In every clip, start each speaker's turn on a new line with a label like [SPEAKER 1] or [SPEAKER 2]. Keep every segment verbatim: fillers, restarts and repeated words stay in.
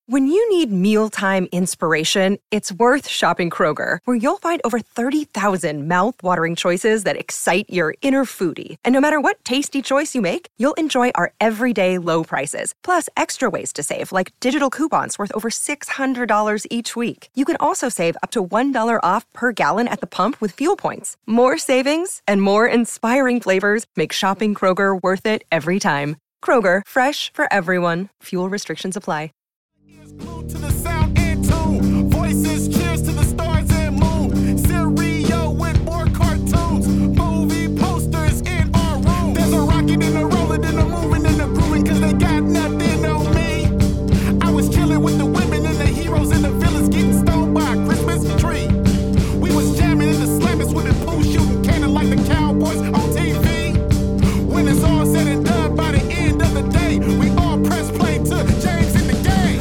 [SPEAKER 1] When you need mealtime inspiration, it's worth shopping Kroger, where you'll find over thirty thousand mouth-watering choices that excite your inner foodie. And no matter what tasty choice you make, you'll enjoy our everyday low prices, plus extra ways to save, like digital coupons worth over six hundred dollars each week. You can also save up to one dollar off per gallon at the pump with fuel points. More savings and more inspiring flavors make shopping Kroger worth it every time. Kroger, fresh for everyone. Fuel restrictions apply.
[SPEAKER 2] Glued to the sound and tune. Voices cheers to the stars and moon. Stereo with more cartoons. Movie posters in our room. There's a rocket and a rolling and a moving and a grooving, cause they got nothing on me. I was chilling with the women and the heroes and the villains getting stoned by a Christmas tree. We was jamming in the slammers with the pool shooting cannon like the Cowboys on T V. When it's all said and done, by the end of the day, we all press play to James in the game.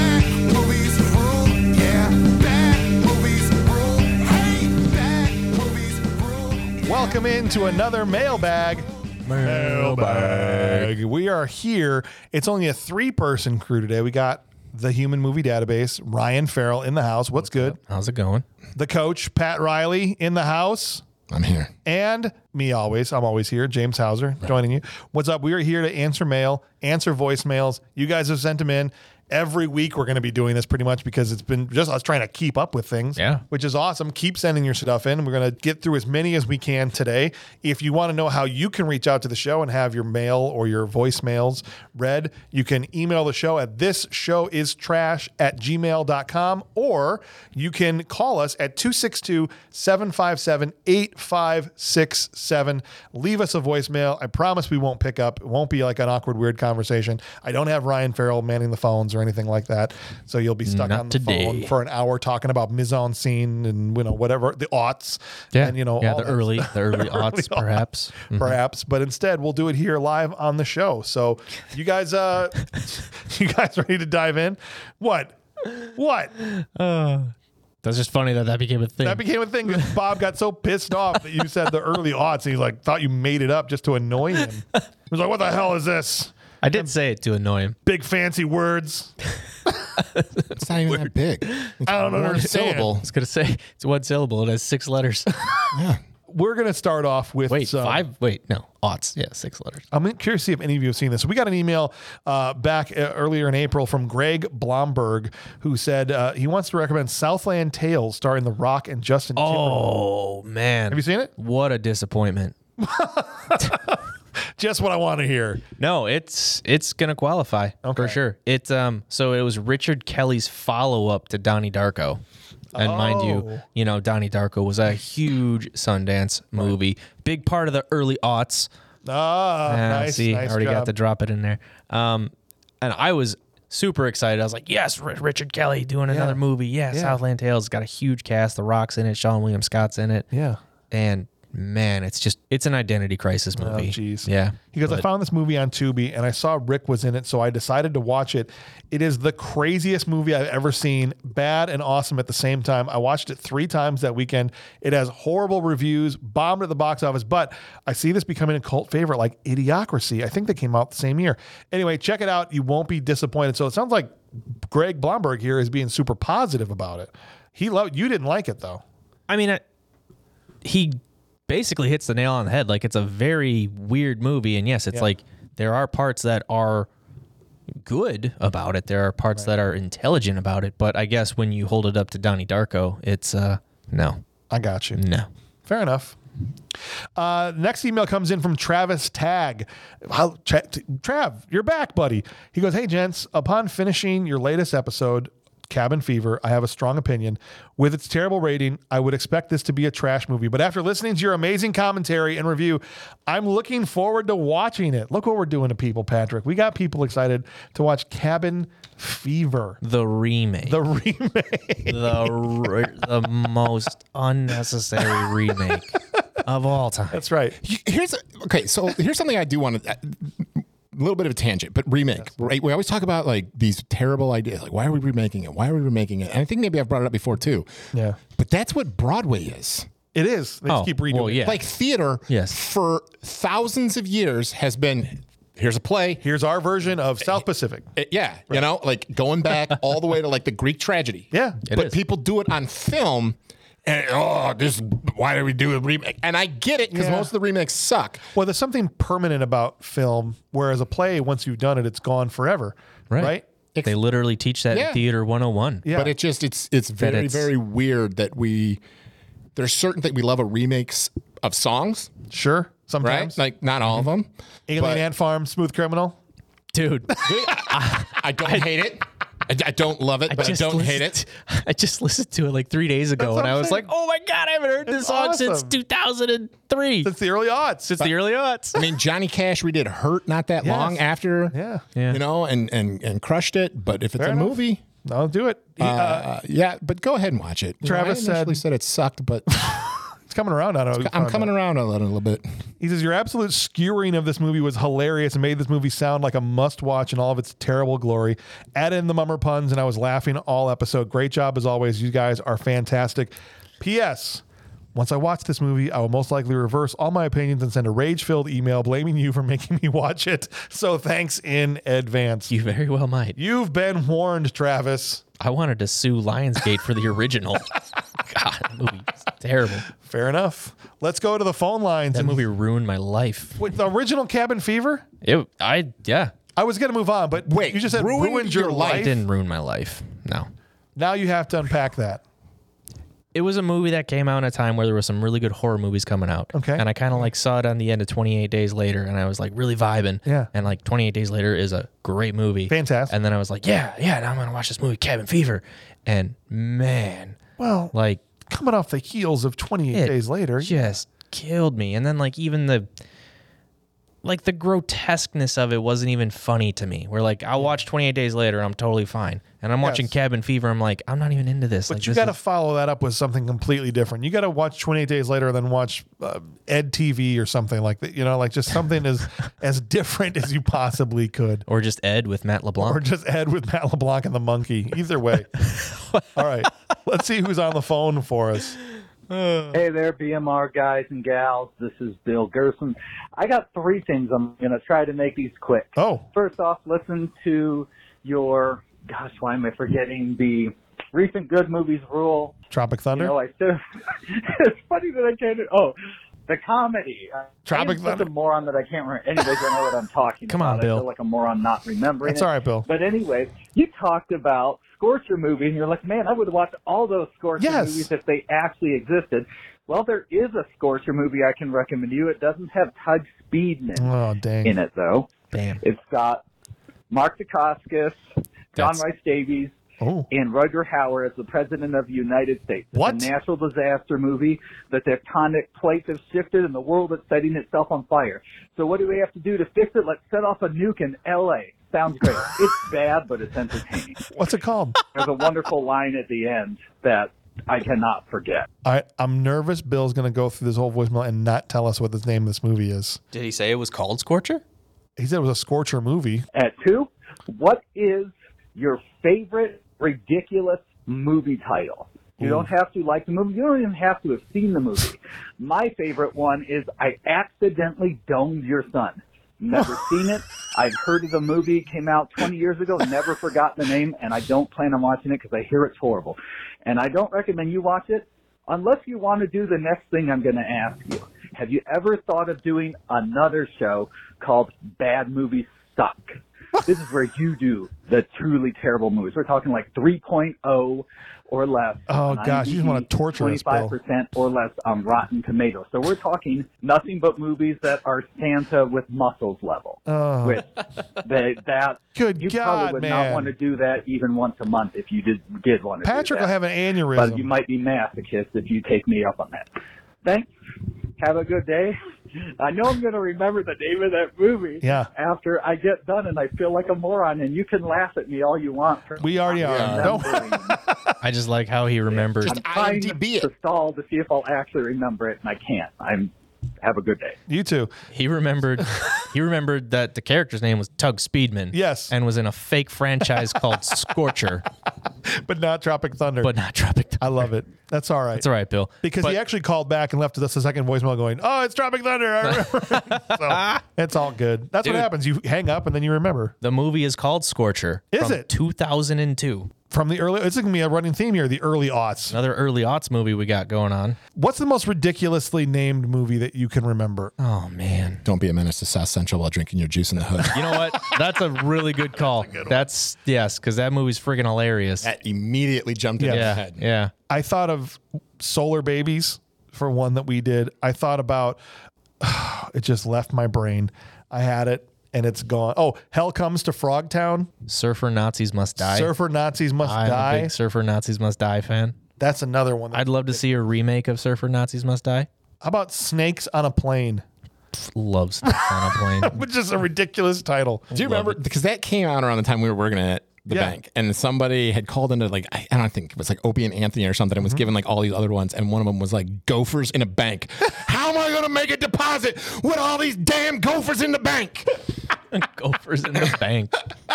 [SPEAKER 3] Welcome into another mailbag. Mailbag. We are here. It's only a three-person crew today. We got the Human Movie Database, Ryan Farrell in the house. What's, What's good?
[SPEAKER 4] Up? How's it going?
[SPEAKER 3] The coach, Pat Riley, in the house.
[SPEAKER 5] I'm here.
[SPEAKER 3] And me always. I'm always here. James Hauser
[SPEAKER 5] right.
[SPEAKER 3] joining you. What's up? We are here to answer mail, answer voicemails. You guys have sent them in. Every week we're going to be doing this pretty much because it's been just us trying to keep up with things,
[SPEAKER 4] yeah.
[SPEAKER 3] which is awesome. Keep sending your stuff in. We're going to get through as many as we can today. If you want to know how you can reach out to the show and have your mail or your voicemails read, you can email the show at this show is trash at gmail dot com, or you can call us at two six two, seven five seven, eight five six seven. Leave us a voicemail. I promise we won't pick up. It won't be like an awkward, weird conversation. I don't have Ryan Farrell manning the phones or anything like that, so you'll be stuck
[SPEAKER 4] Not
[SPEAKER 3] on the
[SPEAKER 4] today.
[SPEAKER 3] phone for an hour talking about mise en scene and you know whatever the aughts,
[SPEAKER 4] yeah,
[SPEAKER 3] and you know
[SPEAKER 4] yeah,
[SPEAKER 3] all
[SPEAKER 4] the
[SPEAKER 3] that
[SPEAKER 4] early,
[SPEAKER 3] stuff.
[SPEAKER 4] the early aughts,
[SPEAKER 3] Early
[SPEAKER 4] perhaps,
[SPEAKER 3] aughts, perhaps. But instead, we'll do it here live on the show. So, you guys, uh, you guys ready to dive in? What? What?
[SPEAKER 4] Uh, that's just funny that that became a thing.
[SPEAKER 3] That became a thing because Bob got so pissed off that you said the early aughts. And he's like, thought you made it up just to annoy him. He was like, "What the hell is this?"
[SPEAKER 4] I did say it to annoy him.
[SPEAKER 3] Big fancy words.
[SPEAKER 5] It's not even that big. It's
[SPEAKER 3] I don't
[SPEAKER 5] one
[SPEAKER 3] understand.
[SPEAKER 5] syllable.
[SPEAKER 4] I was gonna say it's one syllable. It has six letters.
[SPEAKER 5] Yeah.
[SPEAKER 3] We're gonna start off with
[SPEAKER 4] Wait,
[SPEAKER 3] some,
[SPEAKER 4] five? Wait, no, aughts. Yeah, six letters.
[SPEAKER 3] I'm curious to see if any of you have seen this. We got an email uh, back uh, earlier in April from Greg Blomberg, who said uh, he wants to recommend Southland Tales starring The Rock and Justin Timberlake.
[SPEAKER 4] Oh man,
[SPEAKER 3] Have you seen it?
[SPEAKER 4] What a disappointment.
[SPEAKER 3] Just what I want to hear.
[SPEAKER 4] No, it's it's gonna qualify
[SPEAKER 3] Okay.
[SPEAKER 4] for sure. It's um so it was Richard Kelly's follow up to Donnie Darko. And mind you,
[SPEAKER 3] Oh.
[SPEAKER 4] you know, Donnie Darko was a huge Sundance movie. Big part of the early aughts.
[SPEAKER 3] Ah,
[SPEAKER 4] Ah,
[SPEAKER 3] nice.
[SPEAKER 4] see,
[SPEAKER 3] nice
[SPEAKER 4] I already
[SPEAKER 3] job.
[SPEAKER 4] got to drop it in there. Um, and I was super excited. I was like, yes, R- Richard Kelly doing another
[SPEAKER 3] Yeah.
[SPEAKER 4] movie. Yeah,
[SPEAKER 3] Yeah.
[SPEAKER 4] Southland Tales. It's got a huge cast. The Rock's in it. Sean William Scott's in it.
[SPEAKER 3] Yeah.
[SPEAKER 4] And man, it's just, it's an identity crisis
[SPEAKER 3] Oh,
[SPEAKER 4] movie.
[SPEAKER 3] jeez.
[SPEAKER 4] Yeah.
[SPEAKER 3] He goes, I
[SPEAKER 4] but-
[SPEAKER 3] found this movie on Tubi and I saw Rick was in it, so I decided to watch it. It is the craziest movie I've ever seen. Bad and awesome at the same time. I watched it three times that weekend. It has horrible reviews, bombed at the box office, but I see this becoming a cult favorite like Idiocracy. I think they came out the same year. Anyway, check it out. You won't be disappointed. So it sounds like Greg Blomberg here is being super positive about it. He loved, you didn't like it though.
[SPEAKER 4] I mean, I, he basically hits the nail on the head. Like, it's a very weird movie. And yes, it's
[SPEAKER 3] Yeah.
[SPEAKER 4] like there are parts that are good about it. There are parts that are intelligent about it. But I guess when you hold it up to Donnie Darko, it's uh no.
[SPEAKER 3] I got you.
[SPEAKER 4] No.
[SPEAKER 3] Fair enough. Uh, next email comes in from Travis Tag. How, Tra- t- Trav, you're back, buddy. He goes, hey, gents, upon finishing your latest episode, Cabin Fever, I have a strong opinion. With its terrible rating, I would expect this to be a trash movie. But after listening to your amazing commentary and review, I'm looking forward to watching it. Look what we're doing to people, Patrick. We got people excited to watch Cabin Fever.
[SPEAKER 4] The remake.
[SPEAKER 3] The remake.
[SPEAKER 4] the re- the most unnecessary remake of all time.
[SPEAKER 3] That's right.
[SPEAKER 5] Here's okay. So here's something I do want to. A little bit of a tangent, but remake, yes. Right? We always talk about like these terrible ideas. Like, why are we remaking it? Why are we remaking it? And I think maybe I've brought it up before too.
[SPEAKER 3] Yeah.
[SPEAKER 5] But that's what Broadway is.
[SPEAKER 3] It is. They
[SPEAKER 4] Oh,
[SPEAKER 3] just keep redoing
[SPEAKER 4] well,
[SPEAKER 3] it.
[SPEAKER 4] yeah.
[SPEAKER 5] Like theater
[SPEAKER 4] Yes.
[SPEAKER 5] for thousands of years has been here's a play.
[SPEAKER 3] Here's our version of South Pacific.
[SPEAKER 5] It- yeah, you know, like going back all the way to like the Greek tragedy.
[SPEAKER 3] Yeah.
[SPEAKER 4] It
[SPEAKER 5] but
[SPEAKER 4] is.
[SPEAKER 5] people do it on film. And oh, this why do we do a remake? And I get it because
[SPEAKER 3] Yeah.
[SPEAKER 5] most of the remakes suck.
[SPEAKER 3] Well, there's something permanent about film, whereas a play, once you've done it, it's gone forever.
[SPEAKER 4] Right.
[SPEAKER 3] Right?
[SPEAKER 4] They literally teach that
[SPEAKER 5] Yeah.
[SPEAKER 4] in Theater one oh one.
[SPEAKER 3] Yeah.
[SPEAKER 5] But it just it's it's very
[SPEAKER 4] it's-
[SPEAKER 5] very weird that we there's certain things we love a remakes of songs,
[SPEAKER 3] Sure.
[SPEAKER 5] right?
[SPEAKER 3] Sometimes.
[SPEAKER 5] Like not all of them.
[SPEAKER 3] Alien
[SPEAKER 5] but-
[SPEAKER 3] Ant Farm, Smooth Criminal.
[SPEAKER 4] Dude,
[SPEAKER 5] I don't hate it. I, I don't love it, but I
[SPEAKER 4] just
[SPEAKER 5] don't hate
[SPEAKER 4] listened-
[SPEAKER 5] it.
[SPEAKER 4] I just listened to it like three days ago,
[SPEAKER 3] That's what
[SPEAKER 4] and I
[SPEAKER 3] I'm
[SPEAKER 4] was
[SPEAKER 3] saying.
[SPEAKER 4] like, "Oh my god, I haven't heard this
[SPEAKER 3] It's
[SPEAKER 4] song since
[SPEAKER 3] awesome.
[SPEAKER 4] two thousand three.
[SPEAKER 3] It's the early aughts.
[SPEAKER 4] It's the early aughts."
[SPEAKER 5] I mean, Johnny Cash redid "Hurt" not that
[SPEAKER 3] Yes.
[SPEAKER 5] long after,
[SPEAKER 3] Yeah.
[SPEAKER 4] Yeah.
[SPEAKER 5] you know, and and and crushed it. But if it's
[SPEAKER 3] Fair
[SPEAKER 5] a
[SPEAKER 3] enough.
[SPEAKER 5] movie,
[SPEAKER 3] I'll do it. He- uh,
[SPEAKER 5] uh, yeah, but go ahead and watch it. You know,
[SPEAKER 3] Travis
[SPEAKER 5] I initially
[SPEAKER 3] said-
[SPEAKER 5] said it sucked, but
[SPEAKER 3] it's coming around. I don't know.
[SPEAKER 5] I'm coming around a little, a little bit.
[SPEAKER 3] He says, your absolute skewering of this movie was hilarious and made this movie sound like a must-watch in all of its terrible glory. Add in the mummer puns, and I was laughing all episode. Great job, as always. You guys are fantastic. P S. Once I watch this movie, I will most likely reverse all my opinions and send a rage-filled email blaming you for making me watch it. So thanks in advance.
[SPEAKER 4] You very well might.
[SPEAKER 3] You've been warned, Travis.
[SPEAKER 4] I wanted to sue Lionsgate for the original. God, that movie is terrible.
[SPEAKER 3] Fair enough. Let's go to the phone lines.
[SPEAKER 4] That
[SPEAKER 3] and
[SPEAKER 4] movie ruined my life.
[SPEAKER 3] with the original Cabin Fever,
[SPEAKER 4] It, I yeah,
[SPEAKER 3] I was going to move on, but
[SPEAKER 5] Wait,
[SPEAKER 3] you just said
[SPEAKER 5] ruined
[SPEAKER 3] ruined, your
[SPEAKER 5] your
[SPEAKER 3] life.
[SPEAKER 5] life?
[SPEAKER 4] it didn't ruin my life. No.
[SPEAKER 3] Now you have to unpack that.
[SPEAKER 4] It was a movie that came out in a time where there were some really good horror movies coming out.
[SPEAKER 3] Okay.
[SPEAKER 4] And I kind of like saw it on the end of twenty-eight Days Later, and I was like really vibing.
[SPEAKER 3] Yeah.
[SPEAKER 4] And like twenty-eight Days Later is a great movie.
[SPEAKER 3] Fantastic.
[SPEAKER 4] And then I was like, yeah, yeah, now I'm going to watch this movie, Cabin Fever. And man,
[SPEAKER 3] Well,
[SPEAKER 4] like
[SPEAKER 3] coming off the heels of twenty-eight
[SPEAKER 4] it
[SPEAKER 3] days later.
[SPEAKER 4] just killed me. And then like even the like the grotesqueness of it wasn't even funny to me. Where like I'll watch twenty-eight Days Later and I'm totally fine. And I'm watching
[SPEAKER 3] Yes.
[SPEAKER 4] Cabin Fever, I'm like, I'm not even into this.
[SPEAKER 3] But
[SPEAKER 4] like,
[SPEAKER 3] you
[SPEAKER 4] this
[SPEAKER 3] got to
[SPEAKER 4] is-
[SPEAKER 3] follow that up with something completely different. You got to watch twenty-eight days later and then watch uh, Ed T V or something like that. You know, like just something as as different as you possibly could.
[SPEAKER 4] or just Ed with Matt LeBlanc.
[SPEAKER 3] Or just Ed with Matt LeBlanc and the monkey. Either way. All right. Let's see who's on the phone for us.
[SPEAKER 6] Hey there, B M R guys and gals. This is Bill Gerson. I got three things. I'm going to try to make these quick.
[SPEAKER 3] Oh,
[SPEAKER 6] First off, listen to your, gosh, why am I forgetting the recent good movies rule?
[SPEAKER 3] Tropic
[SPEAKER 6] You
[SPEAKER 3] Thunder.
[SPEAKER 6] know, I still, it's funny that I can't, oh, the comedy. I-
[SPEAKER 3] Tropic
[SPEAKER 6] I am such
[SPEAKER 3] Thunder.
[SPEAKER 6] a moron that I can't remember. Anyways, I know what I'm talking
[SPEAKER 4] Come
[SPEAKER 6] about.
[SPEAKER 4] on,
[SPEAKER 6] I
[SPEAKER 4] Bill.
[SPEAKER 6] feel like a moron not remembering
[SPEAKER 3] That's
[SPEAKER 6] it.
[SPEAKER 3] all right, Bill.
[SPEAKER 6] But anyway, you talked about Scorcher movie, and you're like, man, I would watch all those Scorcher
[SPEAKER 3] Yes.
[SPEAKER 6] movies if they actually existed. Well, there is a Scorcher movie I can recommend you. It doesn't have Tug Speedman
[SPEAKER 3] Oh, dang.
[SPEAKER 6] in it, though.
[SPEAKER 4] Bam.
[SPEAKER 6] It's got Mark Dacascos, John
[SPEAKER 4] That's-
[SPEAKER 6] Rice Davies,
[SPEAKER 3] Oh,
[SPEAKER 6] and Rutger Hauer as the President of the United States. It's
[SPEAKER 3] What?
[SPEAKER 6] a natural disaster movie. The tectonic plates have shifted and the world is setting itself on fire. So what do we have to do to fix it? Let's set off a nuke in L A. Sounds great. It's bad, but it's entertaining.
[SPEAKER 3] what's it called?
[SPEAKER 6] There's a wonderful line at the end that I cannot forget.
[SPEAKER 3] All right. I'm nervous Bill's going to go through this whole voicemail and not tell us what the name of this movie is.
[SPEAKER 4] Did he say it was called Scorcher?
[SPEAKER 3] He said it was a Scorcher movie.
[SPEAKER 6] At two, what is your favorite ridiculous movie title? You don't have to like the movie. You don't even have to have seen the movie. My favorite one is I Accidentally Domed Your Son. Never seen it. I've heard of the movie. It came out twenty years ago. Never forgot the name, and I don't plan on watching it because I hear it's horrible. And I don't recommend you watch it unless you want to do the next thing I'm going to ask you. Have you ever thought of doing another show called Bad Movies Suck? This is where you do the truly terrible movies. We're talking like three point oh or less.
[SPEAKER 3] Oh,
[SPEAKER 6] on
[SPEAKER 3] gosh, you just wanna
[SPEAKER 6] IMDb,
[SPEAKER 3] torture us, Bill.
[SPEAKER 6] twenty-five percent or less on Rotten Tomatoes. So we're talking nothing but movies that are Santa with muscles level.
[SPEAKER 3] Oh.
[SPEAKER 6] Which they, that
[SPEAKER 3] Good
[SPEAKER 6] you
[SPEAKER 3] God,
[SPEAKER 6] probably would
[SPEAKER 3] man.
[SPEAKER 6] not want to do that even once a month if you did did want to
[SPEAKER 3] Patrick
[SPEAKER 6] do
[SPEAKER 3] will
[SPEAKER 6] that.
[SPEAKER 3] have an aneurysm.
[SPEAKER 6] But you might be masochist if you take me up on that. Thanks. Have a good day. I know I'm going to remember the name of that movie
[SPEAKER 3] Yeah.
[SPEAKER 6] after I get done, and I feel like a moron, and you can laugh at me all you want. For
[SPEAKER 3] We already are.
[SPEAKER 6] not
[SPEAKER 3] Don't-
[SPEAKER 6] remembering.
[SPEAKER 4] I just like how he remembered.
[SPEAKER 5] Just
[SPEAKER 6] I'm trying
[SPEAKER 5] IMDb
[SPEAKER 6] to
[SPEAKER 5] it.
[SPEAKER 6] stall to see if I'll actually remember it, and I can't. I'm. Have a good day.
[SPEAKER 3] You too.
[SPEAKER 4] He remembered. He remembered that the character's name was Tug Speedman.
[SPEAKER 3] Yes.
[SPEAKER 4] and was in a fake franchise called Scorcher.
[SPEAKER 3] but not Tropic Thunder.
[SPEAKER 4] but not Tropic Thunder.
[SPEAKER 3] I love it. That's all right.
[SPEAKER 4] It's all right, Bill.
[SPEAKER 3] Because
[SPEAKER 4] But-
[SPEAKER 3] he actually called back and left us a second voicemail going, oh, it's Tropic Thunder. I remember. So it's all good. That's
[SPEAKER 4] Dude.
[SPEAKER 3] what happens. You hang up and then you remember.
[SPEAKER 4] The movie is called Scorcher.
[SPEAKER 3] Is
[SPEAKER 4] from
[SPEAKER 3] it?
[SPEAKER 4] two thousand two.
[SPEAKER 3] From the early, it's going to be a running theme here, the early aughts.
[SPEAKER 4] Another early aughts movie we got going on.
[SPEAKER 3] What's the most ridiculously named movie that you can remember?
[SPEAKER 4] Oh, man.
[SPEAKER 5] Don't be a menace to South Central while drinking your juice in the hood.
[SPEAKER 4] You know what? That's a really good call. That's, yes, because that movie's freaking hilarious.
[SPEAKER 5] That immediately jumped into
[SPEAKER 3] Yeah.
[SPEAKER 5] my
[SPEAKER 4] yeah,
[SPEAKER 5] head.
[SPEAKER 4] yeah.
[SPEAKER 3] I thought of Solar Babies for one that we did. I thought about, it just left my brain. I had it and it's gone. Oh, Hell Comes to Frogtown.
[SPEAKER 4] Surfer Nazis Must Die.
[SPEAKER 3] Surfer Nazis Must
[SPEAKER 4] I'm a
[SPEAKER 3] Die.
[SPEAKER 4] big Surfer Nazis Must Die fan.
[SPEAKER 3] That's another one. that-
[SPEAKER 4] I'd love to see a remake of Surfer Nazis Must Die.
[SPEAKER 3] How about Snakes on a Plane?
[SPEAKER 4] Loves on a plane.
[SPEAKER 3] Which is a ridiculous title.
[SPEAKER 5] Do you remember? Because that came out around the time we were working at the
[SPEAKER 3] Yeah.
[SPEAKER 5] bank, and somebody had called into like I, I don't think it was like Opie and Anthony or something, and was given like all these other ones, and one of them was like gophers in a bank. How am I going to make a deposit with all these damn gophers in the bank?
[SPEAKER 4] Gophers in the bank.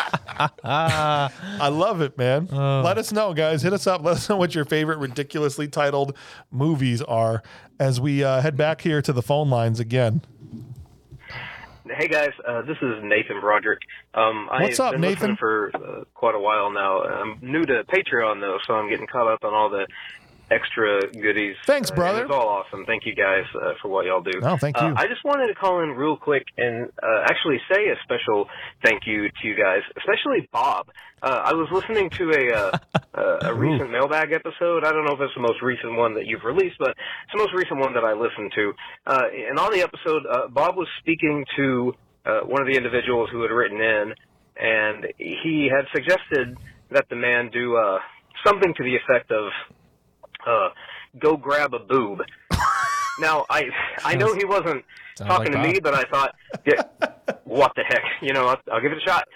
[SPEAKER 3] I love it, man. Let us know, guys. Hit us up. Let us know what your favorite ridiculously titled movies are as we uh, head back here to the phone lines again.
[SPEAKER 7] Hey guys, uh, this is Nathan Broderick. Um,
[SPEAKER 3] What's
[SPEAKER 7] I've
[SPEAKER 3] up,
[SPEAKER 7] been
[SPEAKER 3] Nathan?
[SPEAKER 7] listening for uh, quite a while now. I'm new to Patreon though, so I'm getting caught up on all the extra goodies.
[SPEAKER 3] Thanks,
[SPEAKER 7] Uh,
[SPEAKER 3] brother.
[SPEAKER 7] It's all awesome. Thank you guys uh, for what y'all do.
[SPEAKER 3] Oh, thank you.
[SPEAKER 7] Uh, I just wanted to call in real quick and uh, actually say a special thank you to you guys, especially Bob. Uh, I was listening to a uh, a, a recent mailbag episode. I don't know if it's the most recent one that you've released, but it's the most recent one that I listened to. Uh, and on the episode, uh, Bob was speaking to uh, one of the individuals who had written in, and he had suggested that the man do uh, something to the effect of uh, go grab a boob. Now, I I know he wasn't
[SPEAKER 4] Sounds
[SPEAKER 7] talking
[SPEAKER 4] like
[SPEAKER 7] to me,
[SPEAKER 4] Bob.
[SPEAKER 7] but I thought, yeah, what the heck? You know, I'll, I'll give it a shot.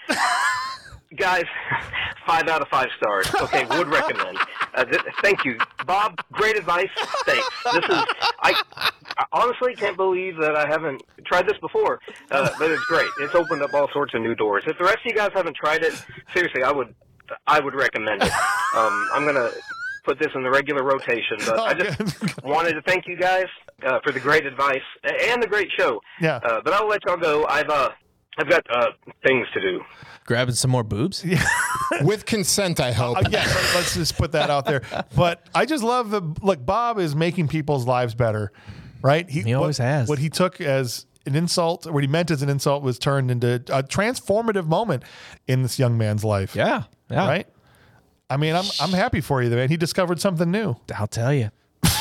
[SPEAKER 7] Guys, five out of five stars. Okay, would recommend. Uh, th- thank you, Bob. Great advice. Thanks. This is I, I honestly can't believe that I haven't tried this before, uh, but it's great. It's opened up all sorts of new doors. If the rest of you guys haven't tried it, seriously, I would I would recommend it. Um, I'm gonna put this in the regular rotation, but I just wanted to thank you guys uh, for the great advice and the great show.
[SPEAKER 3] Yeah.
[SPEAKER 7] Uh, but I'll let y'all go. I've uh, I've got uh, things to do.
[SPEAKER 4] Grabbing some more boobs?
[SPEAKER 5] With consent, I hope.
[SPEAKER 3] Uh, yeah, let- let's just put that out there. But I just love the look. Bob is making people's lives better, right?
[SPEAKER 4] He always
[SPEAKER 3] what,
[SPEAKER 4] has.
[SPEAKER 3] What he took as an insult, or what he meant as an insult, was turned into a transformative moment in this young man's life.
[SPEAKER 4] Yeah. Yeah.
[SPEAKER 3] Right. I mean, I'm I'm happy for you, man. He discovered something new.
[SPEAKER 4] I'll tell you.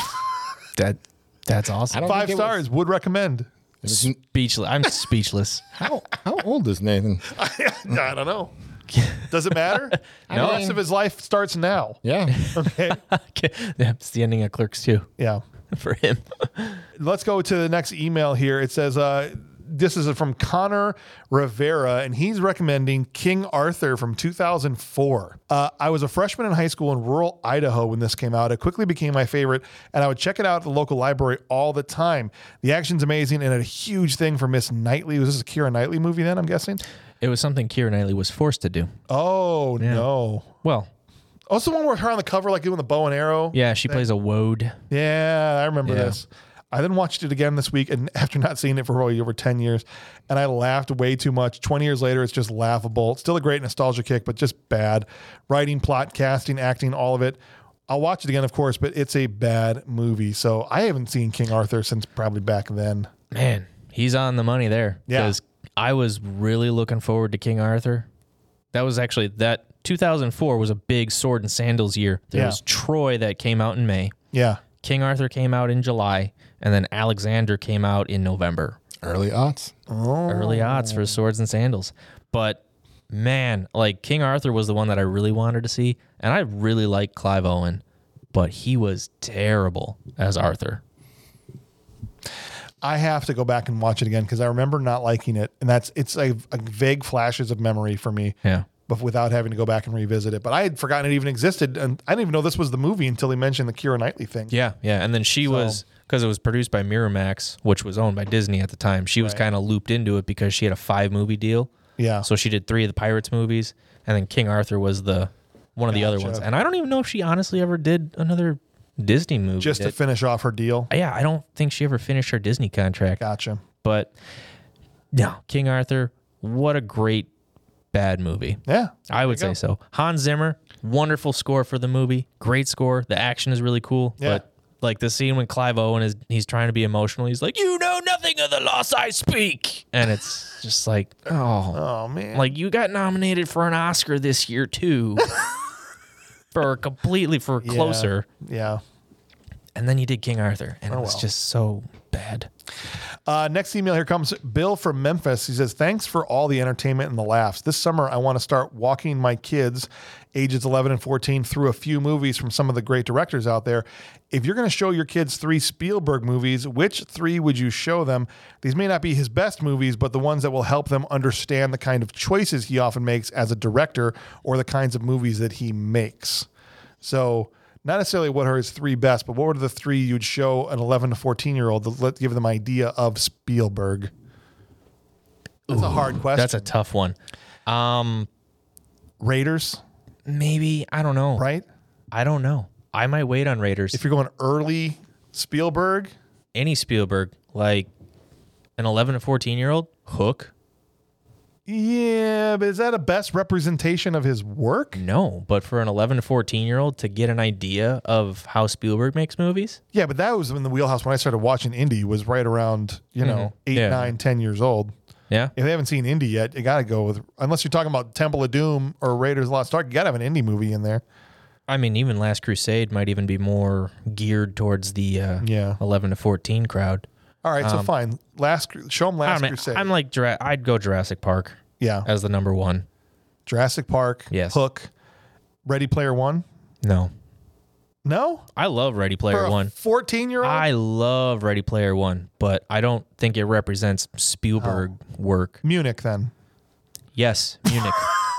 [SPEAKER 4] that That's awesome.
[SPEAKER 5] I don't
[SPEAKER 3] Five
[SPEAKER 5] think it was-
[SPEAKER 3] stars. Would recommend.
[SPEAKER 4] Speechless. I'm speechless.
[SPEAKER 5] How how old is Nathan?
[SPEAKER 3] I don't know. Does it matter?
[SPEAKER 5] I
[SPEAKER 3] The
[SPEAKER 5] mean-
[SPEAKER 3] rest of his life starts now.
[SPEAKER 5] Yeah.
[SPEAKER 3] Okay.
[SPEAKER 4] Yeah, it's the ending of Clerks two
[SPEAKER 3] Yeah.
[SPEAKER 4] for him.
[SPEAKER 3] Let's go to the next email here. It says, uh, this is from Connor Rivera, and he's recommending King Arthur from two thousand four. Uh, I was a freshman in high school in rural Idaho when this came out. It quickly became my favorite, and I would check it out at the local library all the time. The action's amazing and a huge thing for Miss Knightley. Was this a Keira Knightley movie then, I'm guessing?
[SPEAKER 4] It was something Keira Knightley was forced to do.
[SPEAKER 3] Oh, no.
[SPEAKER 4] Well,
[SPEAKER 3] Oh, it's the one with her on the cover, like doing the bow and arrow?
[SPEAKER 4] yeah, she plays a woad.
[SPEAKER 3] Yeah, I remember
[SPEAKER 4] Yeah.
[SPEAKER 3] this. I then watched it again this week, and after not seeing it for probably over ten years, and I laughed way too much. twenty years later, it's just laughable. Still a great nostalgia kick, but just bad. Writing, plot, casting, acting, all of it. I'll watch it again, of course, but it's a bad movie. So I haven't seen King Arthur since probably back then.
[SPEAKER 4] Man, he's on the money there.
[SPEAKER 3] Yeah.
[SPEAKER 4] Because I was really looking forward to King Arthur. That was actually, that two thousand four was a big sword and sandals year. There
[SPEAKER 3] Yeah.
[SPEAKER 4] was Troy that came out in May.
[SPEAKER 3] Yeah.
[SPEAKER 4] King Arthur came out in July. And then Alexander came out in November.
[SPEAKER 5] Early aughts.
[SPEAKER 4] Early odds for swords and sandals. But man, like King Arthur was the one that I really wanted to see. And I really like Clive Owen, but he was terrible as Arthur.
[SPEAKER 3] I have to go back and watch it again because I remember not liking it. And that's, it's a, a vague flashes of memory for me.
[SPEAKER 4] Yeah.
[SPEAKER 3] But without having to go back and revisit it. But I had forgotten it even existed. And I didn't even know this was the movie until he mentioned the Keira Knightley thing.
[SPEAKER 4] Yeah, yeah. And then she was, because it was produced by Miramax, which was owned by Disney at the time, she was
[SPEAKER 3] Right.
[SPEAKER 4] kind of looped into it because she had a five movie deal.
[SPEAKER 3] Yeah.
[SPEAKER 4] So she did three of the Pirates movies. And then King Arthur was the one of the other
[SPEAKER 3] Gotcha.
[SPEAKER 4] ones. And I don't even know if she honestly ever did another Disney movie.
[SPEAKER 3] Just to
[SPEAKER 4] that-
[SPEAKER 3] finish off her deal.
[SPEAKER 4] yeah, I don't think she ever finished her Disney contract.
[SPEAKER 3] Gotcha.
[SPEAKER 4] But no, King Arthur, what a great bad movie.
[SPEAKER 3] Yeah.
[SPEAKER 4] I would say so. Hans Zimmer, wonderful score for the movie. Great score. The action is really cool.
[SPEAKER 3] Yeah.
[SPEAKER 4] But like the scene when Clive Owen is he's trying to be emotional. He's like, "You know nothing of the loss I speak." And it's just like, oh,
[SPEAKER 3] Oh, man.
[SPEAKER 4] like you got nominated for an Oscar this year too. for completely for
[SPEAKER 3] Yeah.
[SPEAKER 4] Closer.
[SPEAKER 3] Yeah.
[SPEAKER 4] And then you did King Arthur. And
[SPEAKER 3] Oh,
[SPEAKER 4] it was
[SPEAKER 3] well.
[SPEAKER 4] just so bad.
[SPEAKER 3] Uh, next email here comes Bill from Memphis. He says, thanks for all the entertainment and the laughs. This summer, I want to start walking my kids, ages eleven and fourteen, through a few movies from some of the great directors out there. If you're going to show your kids three Spielberg movies, which three would you show them? These may not be his best movies, but the ones that will help them understand the kind of choices he often makes as a director or the kinds of movies that he makes. So not necessarily what are his three best, but what were the three you'd show an eleven to fourteen year old to let give them idea of Spielberg? That's a hard question.
[SPEAKER 4] That's a tough one. Um,
[SPEAKER 3] Raiders,
[SPEAKER 4] maybe, I don't know.
[SPEAKER 3] right?
[SPEAKER 4] I don't know. I might wait on Raiders.
[SPEAKER 3] If you're going early Spielberg,
[SPEAKER 4] Any Spielberg, like an eleven to fourteen year old, Hook.
[SPEAKER 3] yeah, but is that a best representation of his work?
[SPEAKER 4] No, but for an eleven to fourteen year old to get an idea of how Spielberg makes movies,
[SPEAKER 3] Yeah, but that was in the wheelhouse when I started watching Indy, was right around, you know, eight,
[SPEAKER 4] Yeah.
[SPEAKER 3] nine, ten years old.
[SPEAKER 4] yeah.
[SPEAKER 3] If they haven't seen Indy yet, you got to go with, unless you're talking about Temple of Doom or Raiders of the Lost Ark, you got to have an Indy movie in there.
[SPEAKER 4] I mean, even Last Crusade might even be more geared towards the uh,
[SPEAKER 3] Yeah.
[SPEAKER 4] eleven to fourteen crowd.
[SPEAKER 3] All right, so fine. Last, show them
[SPEAKER 4] I
[SPEAKER 3] Last
[SPEAKER 4] don't know,
[SPEAKER 3] Crusade.
[SPEAKER 4] I'm like, Jura- I'd go Jurassic Park
[SPEAKER 3] yeah.
[SPEAKER 4] as the number one.
[SPEAKER 3] Jurassic Park,
[SPEAKER 4] Yes.
[SPEAKER 3] Hook, Ready Player One.
[SPEAKER 4] No,
[SPEAKER 3] No?
[SPEAKER 4] I love Ready Player
[SPEAKER 3] For a
[SPEAKER 4] One.
[SPEAKER 3] fourteen-year-old?
[SPEAKER 4] I love Ready Player One, but I don't think it represents Spielberg
[SPEAKER 3] Oh.
[SPEAKER 4] work.
[SPEAKER 3] Munich, then.
[SPEAKER 4] Yes, Munich.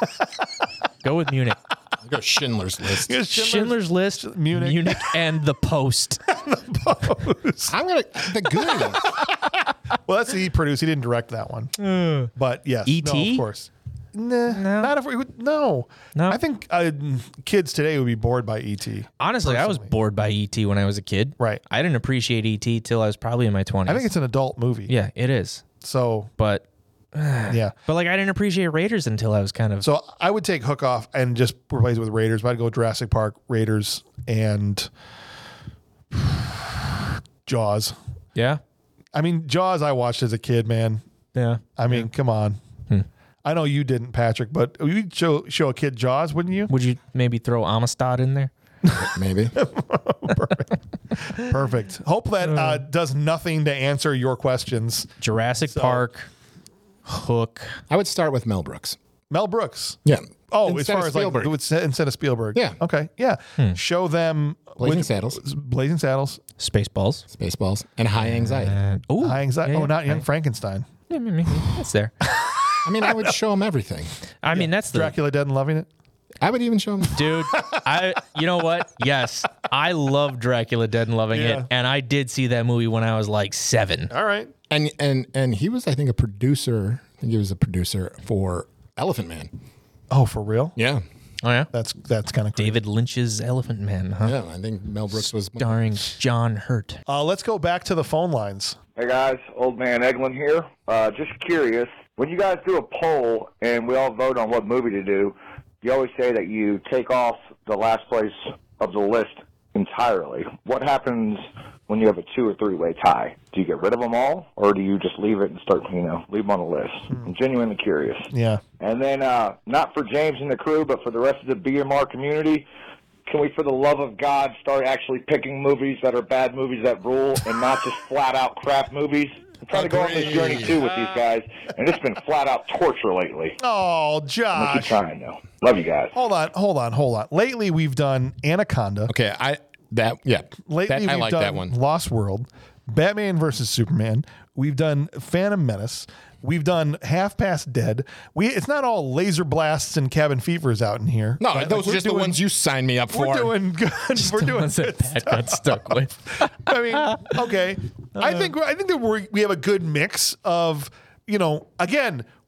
[SPEAKER 4] Go with Munich.
[SPEAKER 5] I'll go Schindler's List.
[SPEAKER 4] Schindler's List,
[SPEAKER 3] Munich.
[SPEAKER 4] Munich, and The Post.
[SPEAKER 5] I'm gonna the good.
[SPEAKER 3] Well, that's he produced. He didn't direct that one. But yes.
[SPEAKER 4] E T?
[SPEAKER 3] No, of course. Nah, not if we would, no.
[SPEAKER 4] No?
[SPEAKER 3] I think uh, kids today would be bored by E T.
[SPEAKER 4] Honestly, I was bored by E T when I was a kid.
[SPEAKER 3] Right.
[SPEAKER 4] I didn't appreciate E T till I was probably in my twenties.
[SPEAKER 3] I think it's an adult movie.
[SPEAKER 4] yeah, it is.
[SPEAKER 3] So,
[SPEAKER 4] But
[SPEAKER 3] yeah.
[SPEAKER 4] but like I didn't appreciate Raiders until I was kind of
[SPEAKER 3] So I would take Hook off and just replace it with Raiders. But I'd go Jurassic Park, Raiders, and Jaws.
[SPEAKER 4] yeah
[SPEAKER 3] I mean, Jaws I watched as a kid, man.
[SPEAKER 4] yeah.
[SPEAKER 3] I mean, come on. I know you didn't, Patrick, but you'd show, show a kid Jaws, wouldn't you?
[SPEAKER 4] Would you maybe throw Amistad in there?
[SPEAKER 5] Maybe.
[SPEAKER 3] Perfect. Hope that uh, does nothing to answer your questions.
[SPEAKER 4] Jurassic Park, Hook.
[SPEAKER 5] I would start with Mel Brooks.
[SPEAKER 3] Mel Brooks.
[SPEAKER 5] Yeah.
[SPEAKER 3] Oh,
[SPEAKER 5] Instead
[SPEAKER 3] as far
[SPEAKER 5] of
[SPEAKER 3] as like
[SPEAKER 5] Spielberg.
[SPEAKER 3] with- instead of Spielberg.
[SPEAKER 5] Yeah.
[SPEAKER 3] Okay. Yeah. Show them
[SPEAKER 5] Blazing
[SPEAKER 3] with-
[SPEAKER 5] Saddles.
[SPEAKER 3] Blazing Saddles.
[SPEAKER 4] Spaceballs.
[SPEAKER 5] Spaceballs and High Anxiety.
[SPEAKER 4] And oh,
[SPEAKER 3] High Anxiety. Oh, not Young Frankenstein.
[SPEAKER 4] That's there.
[SPEAKER 5] I mean, I would show him everything.
[SPEAKER 4] I mean, that's the
[SPEAKER 3] Dracula Dead and Loving It.
[SPEAKER 5] I would even show him.
[SPEAKER 4] dude. I, you know what? Yes, I love Dracula Dead and Loving
[SPEAKER 3] Yeah.
[SPEAKER 4] It, and I did see that movie when I was like seven.
[SPEAKER 3] All right.
[SPEAKER 5] And and and he was, I think, a producer. I think he was a producer for Elephant Man.
[SPEAKER 3] Oh, for real?
[SPEAKER 5] Yeah.
[SPEAKER 4] Oh yeah,
[SPEAKER 3] That's that's kind of cool.
[SPEAKER 4] David Lynch's Elephant Man, huh?
[SPEAKER 5] Yeah. I think Mel Brooks was.
[SPEAKER 4] Starring John Hurt.
[SPEAKER 3] Uh, let's go back to the phone lines.
[SPEAKER 8] Hey guys, Old Man Eglin here. Uh, just curious, when you guys do a poll and we all vote on what movie to do, you always say that you take off the last place of the list entirely. What happens when you have a two or three way tie? Do you get rid of them all, or do you just leave it and start, you know, leave them on the list? I'm genuinely curious.
[SPEAKER 3] Yeah.
[SPEAKER 8] And then, uh, not for James and the crew, but for the rest of the B M R community, can we, for the love of God, start actually picking movies that are bad movies that rule and not just flat-out crap movies? I'm trying to go on this journey, too, with these guys, and it's been flat-out torture lately.
[SPEAKER 3] Oh,
[SPEAKER 8] I'm going to keep
[SPEAKER 3] Josh.
[SPEAKER 8] trying, though. Love you guys.
[SPEAKER 3] Hold on, hold on, hold on. Lately, we've done Anaconda.
[SPEAKER 5] Okay. I that yeah.
[SPEAKER 3] Lately,
[SPEAKER 5] that, I
[SPEAKER 3] we've
[SPEAKER 5] like
[SPEAKER 3] done
[SPEAKER 5] that one.
[SPEAKER 3] Lost World, Batman versus Superman. We've done Phantom Menace. We've done Half Past Dead. We it's not all laser blasts and cabin fevers out in here.
[SPEAKER 5] No,
[SPEAKER 3] Right?
[SPEAKER 5] those
[SPEAKER 3] Like,
[SPEAKER 5] are just
[SPEAKER 3] we're
[SPEAKER 5] the
[SPEAKER 3] doing-
[SPEAKER 5] ones you signed me up for.
[SPEAKER 3] We're doing good. we're
[SPEAKER 4] The
[SPEAKER 3] doing
[SPEAKER 4] ones that
[SPEAKER 3] good
[SPEAKER 4] Pat got stuck with.
[SPEAKER 3] I mean, okay. I think I think that we we have a good mix of, you know, again,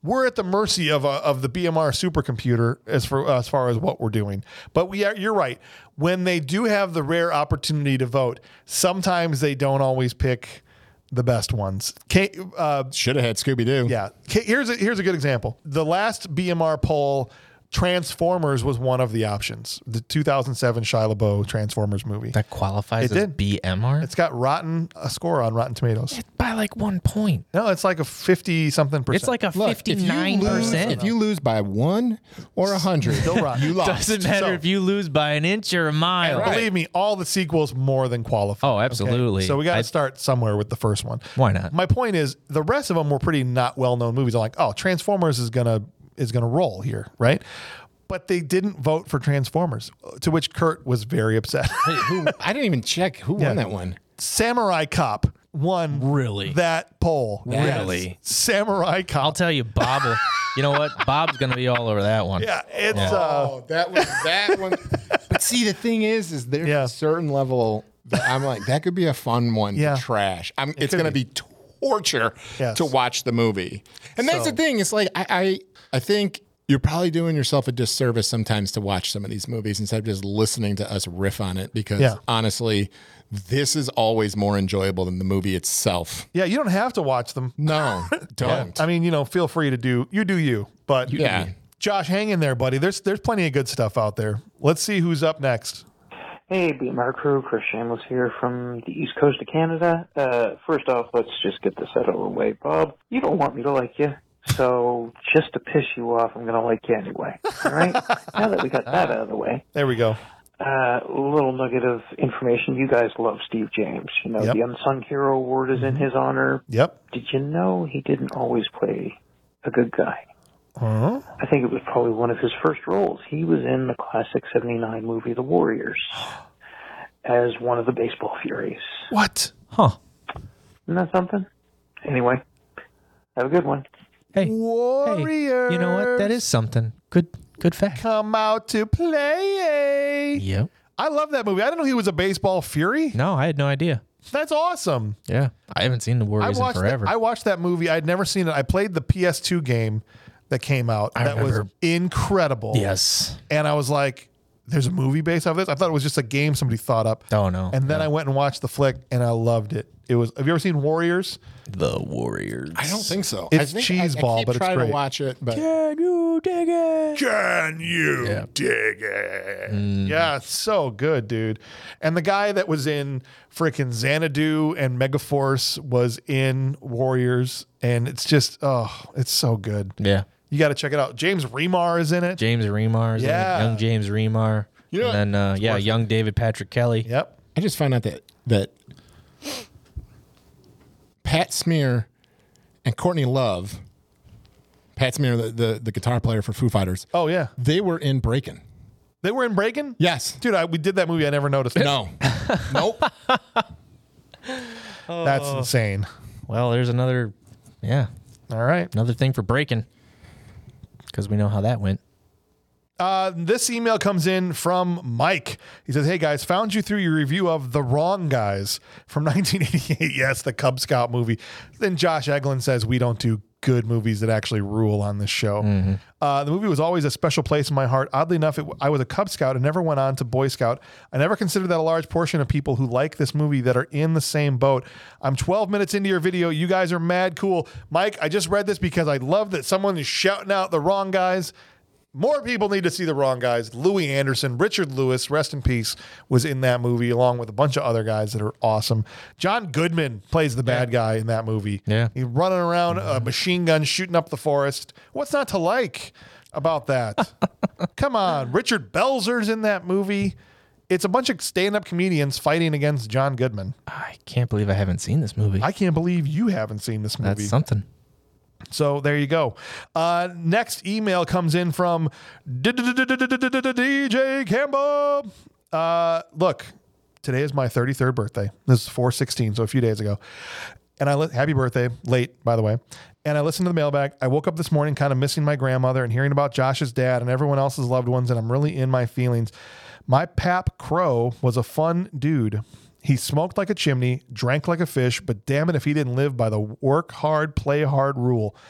[SPEAKER 3] we're at the mercy of a, of the B M R supercomputer as for as far as what we're doing. But we are, you're right. When they do have the rare opportunity to vote, sometimes they don't always pick the best ones. Uh,
[SPEAKER 5] Should have had Scooby Doo.
[SPEAKER 3] yeah. Here's a, here's a good example. The last B M R poll, Transformers was one of the options. The two thousand seven Shia LaBeouf Transformers movie.
[SPEAKER 4] That qualifies
[SPEAKER 3] It
[SPEAKER 4] as
[SPEAKER 3] did.
[SPEAKER 4] B M R?
[SPEAKER 3] It's got rotten a score on Rotten Tomatoes.
[SPEAKER 4] by like one point.
[SPEAKER 3] No, it's like a fifty something percent.
[SPEAKER 4] It's like a
[SPEAKER 5] Look, if you
[SPEAKER 4] fifty-nine
[SPEAKER 5] lose,
[SPEAKER 4] percent.
[SPEAKER 5] if you lose by one or a hundred,
[SPEAKER 3] Still rotten.
[SPEAKER 5] you lost.
[SPEAKER 4] Doesn't matter
[SPEAKER 3] So-
[SPEAKER 4] if you lose by an inch or a mile.
[SPEAKER 5] Right.
[SPEAKER 3] Believe me, all the sequels more than qualify.
[SPEAKER 4] Oh, absolutely.
[SPEAKER 3] So we got to
[SPEAKER 4] I-
[SPEAKER 3] start somewhere with the first one.
[SPEAKER 4] Why not?
[SPEAKER 3] My point is, the rest of them were pretty not well known movies. I'm like, oh, Transformers is gonna is gonna roll here, right? But they didn't vote for Transformers, to which Kurt was very upset.
[SPEAKER 5] Wait, who, I didn't even check who
[SPEAKER 3] Yeah.
[SPEAKER 5] won that one.
[SPEAKER 3] Samurai Cop won
[SPEAKER 4] Really?
[SPEAKER 3] that poll.
[SPEAKER 4] Really?
[SPEAKER 3] Yes. Samurai Cop.
[SPEAKER 4] I'll tell you, Bob will. You know what? Bob's going to be all over that one.
[SPEAKER 3] yeah, it's
[SPEAKER 4] Yeah.
[SPEAKER 3] uh
[SPEAKER 5] Oh, that was that one. But see, the thing is, is there's
[SPEAKER 3] Yeah.
[SPEAKER 5] a certain level that I'm like, that could be a fun one
[SPEAKER 3] Yeah.
[SPEAKER 5] to trash. I'm, it's
[SPEAKER 3] could
[SPEAKER 5] going to
[SPEAKER 3] be.
[SPEAKER 5] be torture
[SPEAKER 3] Yes.
[SPEAKER 5] to watch the movie. And that's
[SPEAKER 3] So-
[SPEAKER 5] the thing. It's like I, I, I think you're probably doing yourself a disservice sometimes to watch some of these movies instead of just listening to us riff on it. Because
[SPEAKER 3] Yeah.
[SPEAKER 5] honestly, this is always more enjoyable than the movie itself.
[SPEAKER 3] yeah, you don't have to watch them.
[SPEAKER 5] No, don't.
[SPEAKER 3] I mean, you know, feel free to do you do you. But
[SPEAKER 5] Yeah.
[SPEAKER 3] Josh, hang in there, buddy. There's there's plenty of good stuff out there. Let's see who's up next.
[SPEAKER 9] Hey, B M R crew, Chris Shameless here from the East Coast of Canada. Uh, first off, let's just get this out of the way. Bob, you don't want me to like you, so just to piss you off, I'm going to like you anyway. All right? Now that we got that out of the way,
[SPEAKER 3] There we go.
[SPEAKER 9] uh, a little nugget of information. You guys love Steve James. You know,
[SPEAKER 3] Yep.
[SPEAKER 9] the Unsung Hero Award is in his honor.
[SPEAKER 3] Yep.
[SPEAKER 9] Did you know he didn't always play a good guy?
[SPEAKER 3] Huh?
[SPEAKER 9] I think it was probably one of his first roles. He was in the classic seventy-nine movie The Warriors as one of the baseball furies.
[SPEAKER 3] What?
[SPEAKER 4] Huh.
[SPEAKER 9] Isn't that something? Anyway, have a good one.
[SPEAKER 4] Hey.
[SPEAKER 3] Warriors.
[SPEAKER 4] Hey, you know what? That is something. Good good fact.
[SPEAKER 3] come out to play.
[SPEAKER 4] Yep.
[SPEAKER 3] I love that movie. I didn't know he was a baseball fury.
[SPEAKER 4] No, I had no idea.
[SPEAKER 3] That's awesome.
[SPEAKER 4] Yeah. I haven't seen The
[SPEAKER 3] I
[SPEAKER 4] Warriors in
[SPEAKER 3] watched
[SPEAKER 4] forever.
[SPEAKER 3] That, I watched that movie. I'd never seen it. I played the P S two game that came out.
[SPEAKER 4] I
[SPEAKER 3] that was
[SPEAKER 4] remember.
[SPEAKER 3] incredible.
[SPEAKER 4] yes.
[SPEAKER 3] And I was like, there's a movie based off this? I thought it was just a game somebody thought up.
[SPEAKER 4] Oh, no.
[SPEAKER 3] And then I went and watched the flick and I loved it. It was have you ever seen Warriors?
[SPEAKER 4] The Warriors.
[SPEAKER 5] I don't think so.
[SPEAKER 3] It's
[SPEAKER 5] I think
[SPEAKER 3] cheese
[SPEAKER 5] I,
[SPEAKER 3] ball,
[SPEAKER 5] I keep
[SPEAKER 3] but it's
[SPEAKER 5] trying
[SPEAKER 3] great.
[SPEAKER 5] to watch it, but
[SPEAKER 4] Can you dig it?
[SPEAKER 3] Can you
[SPEAKER 4] Yeah.
[SPEAKER 3] dig it? Yeah, it's so good, dude. And the guy that was in freaking Xanadu and Megaforce was in Warriors, and it's just oh, it's so good.
[SPEAKER 4] Yeah.
[SPEAKER 3] You got to check it out. James Remar is in it.
[SPEAKER 4] James Remar. is in it.
[SPEAKER 3] Yeah.
[SPEAKER 4] Young James Remar.
[SPEAKER 5] You know-
[SPEAKER 4] and then, uh, yeah, young David Patrick Kelly.
[SPEAKER 3] Yep.
[SPEAKER 5] I just found out that that Pat Smear and Courtney Love, Pat Smear, the, the, the guitar player for Foo Fighters,
[SPEAKER 3] Oh yeah,
[SPEAKER 5] they were in Breakin'.
[SPEAKER 3] they were in Breakin'.
[SPEAKER 5] Yes.
[SPEAKER 3] Dude, I, we did that movie. I never noticed it.
[SPEAKER 5] No. Nope.
[SPEAKER 3] That's insane.
[SPEAKER 4] Well, there's another, yeah,
[SPEAKER 3] All right.
[SPEAKER 4] another thing for breaking. Because we know how that went.
[SPEAKER 3] Uh, this email comes in from Mike. He says, hey guys, found you through your review of The Wrong Guys from nineteen eighty-eight. Yes, the Cub Scout movie. Then Josh Eglin says we don't do good movies that actually rule on this show. Uh, the movie was always a special place in my heart. Oddly enough, it, I was a Cub Scout and never went on to Boy Scout. I never considered that a large portion of people who like this movie that are in the same boat. I'm twelve minutes into your video. You guys are mad cool. Mike, I just read this because I love that someone is shouting out The Wrong Guys. More people need to see The Wrong Guys. Louis Anderson, Richard Lewis, rest in peace, was in that movie along with a bunch of other guys that are awesome. John Goodman plays the bad guy in that movie.
[SPEAKER 4] Yeah.
[SPEAKER 3] He's running around a machine gun shooting up the forest. What's not to like about that? Come on. Richard Belzer's in that movie. It's a bunch of stand-up comedians fighting against John Goodman.
[SPEAKER 4] I can't believe I haven't seen this movie.
[SPEAKER 3] I can't believe you haven't seen this movie.
[SPEAKER 4] That's something.
[SPEAKER 3] So there you go. Uh, next email comes in from D J Campbell. Uh, look, today is my thirty-third birthday. This is four sixteen, so a few days ago. And I li- happy birthday, late by the way. And I listened to the mailbag. I woke up this morning kind of missing my grandmother and hearing about Josh's dad and everyone else's loved ones, and I'm really in my feelings. My pap Crow was a fun dude. He smoked like a chimney, drank like a fish, but damn it if he didn't live by the work hard, play hard rule.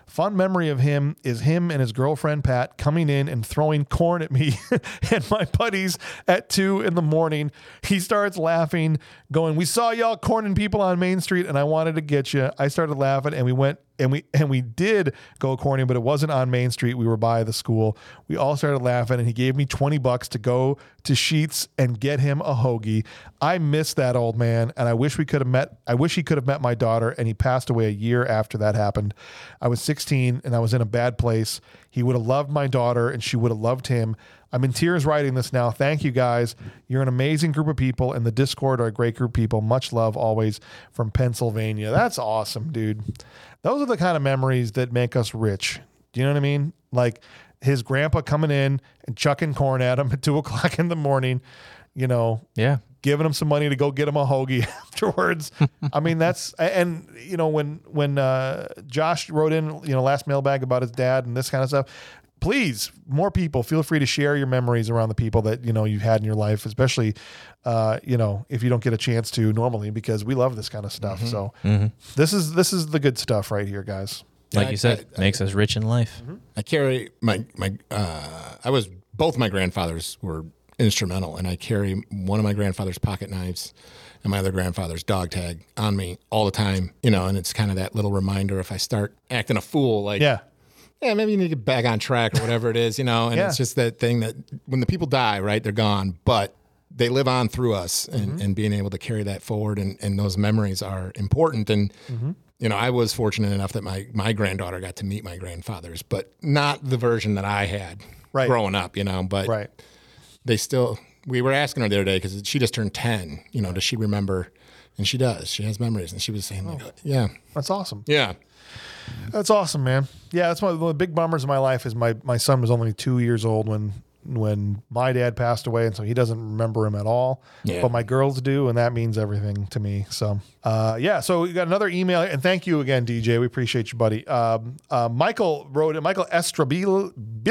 [SPEAKER 3] Fun memory of him is him and his girlfriend Pat coming in and throwing corn at me and my buddies at two in the morning. He starts laughing, going, "We saw y'all corning people on Main Street and I wanted to get you." I started laughing and we went and we and we did go corning, but it wasn't on Main Street. We were by the school. We all started laughing and he gave me twenty bucks to go to Sheetz and get him a hoagie. I miss that old man and I wish we could have met. I wish he could have met my daughter, and he passed away a year after that happened. I was sixteen and I was in a bad place. He would have loved my daughter and she would have loved him. I'm in tears writing this now. Thank you guys. You're an amazing group of people, and the Discord are a great group of people. Much love always from Pennsylvania. That's awesome, dude. Those are the kind of memories that make us rich. Do you know what I mean? Like his grandpa coming in and chucking corn at him at two o'clock in the morning, you know,
[SPEAKER 4] Yeah.
[SPEAKER 3] giving him some money to go get him a hoagie afterwards. I mean, that's, and you know, when, when, uh, Josh wrote in, you know, last mailbag about his dad and this kind of stuff, please, more people, feel free to share your memories around the people that, you know, you've had in your life, especially, uh, you know, if you don't get a chance to normally, because we love this kind of stuff.
[SPEAKER 5] Mm-hmm.
[SPEAKER 3] So
[SPEAKER 4] Mm-hmm.
[SPEAKER 3] this is, this is the good stuff right here, guys.
[SPEAKER 4] Like
[SPEAKER 5] I-
[SPEAKER 4] you said,
[SPEAKER 5] I-
[SPEAKER 4] makes us rich in life.
[SPEAKER 5] I carry my my. Uh, I was both my grandfathers were instrumental, and I carry one of my grandfather's pocket knives and my other grandfather's dog tag on me all the time. You know, and it's kind of that little reminder if I start acting a fool, like
[SPEAKER 3] Yeah.
[SPEAKER 5] yeah, maybe you need to get back on track or whatever it is. You know, and
[SPEAKER 3] Yeah.
[SPEAKER 5] it's just that thing that when the people die, right, they're gone, but they live on through us, and,
[SPEAKER 3] Mm-hmm.
[SPEAKER 5] and being able to carry that forward, and, and those memories are important. And
[SPEAKER 3] Mm-hmm.
[SPEAKER 5] you know, I was fortunate enough that my, my granddaughter got to meet my grandfathers, but not the version that I had
[SPEAKER 3] Right.
[SPEAKER 5] growing up, you know, but
[SPEAKER 3] Right.
[SPEAKER 5] they still, we were asking her the other day, because she just turned ten, you know, does she remember? And she does, she has memories. And she was saying like, yeah,
[SPEAKER 3] That's awesome.
[SPEAKER 5] yeah.
[SPEAKER 3] That's awesome, man. Yeah. That's one of the big bummers of my life is my, my son was only two years old when, when my dad passed away. And so he doesn't remember him at all,
[SPEAKER 5] Yeah.
[SPEAKER 3] but my girls do. And that means everything to me. So, uh, yeah. So we got another email, and thank you again, D J. We appreciate you, buddy. Um, uh, Michael wrote it. Michael Estrabillo.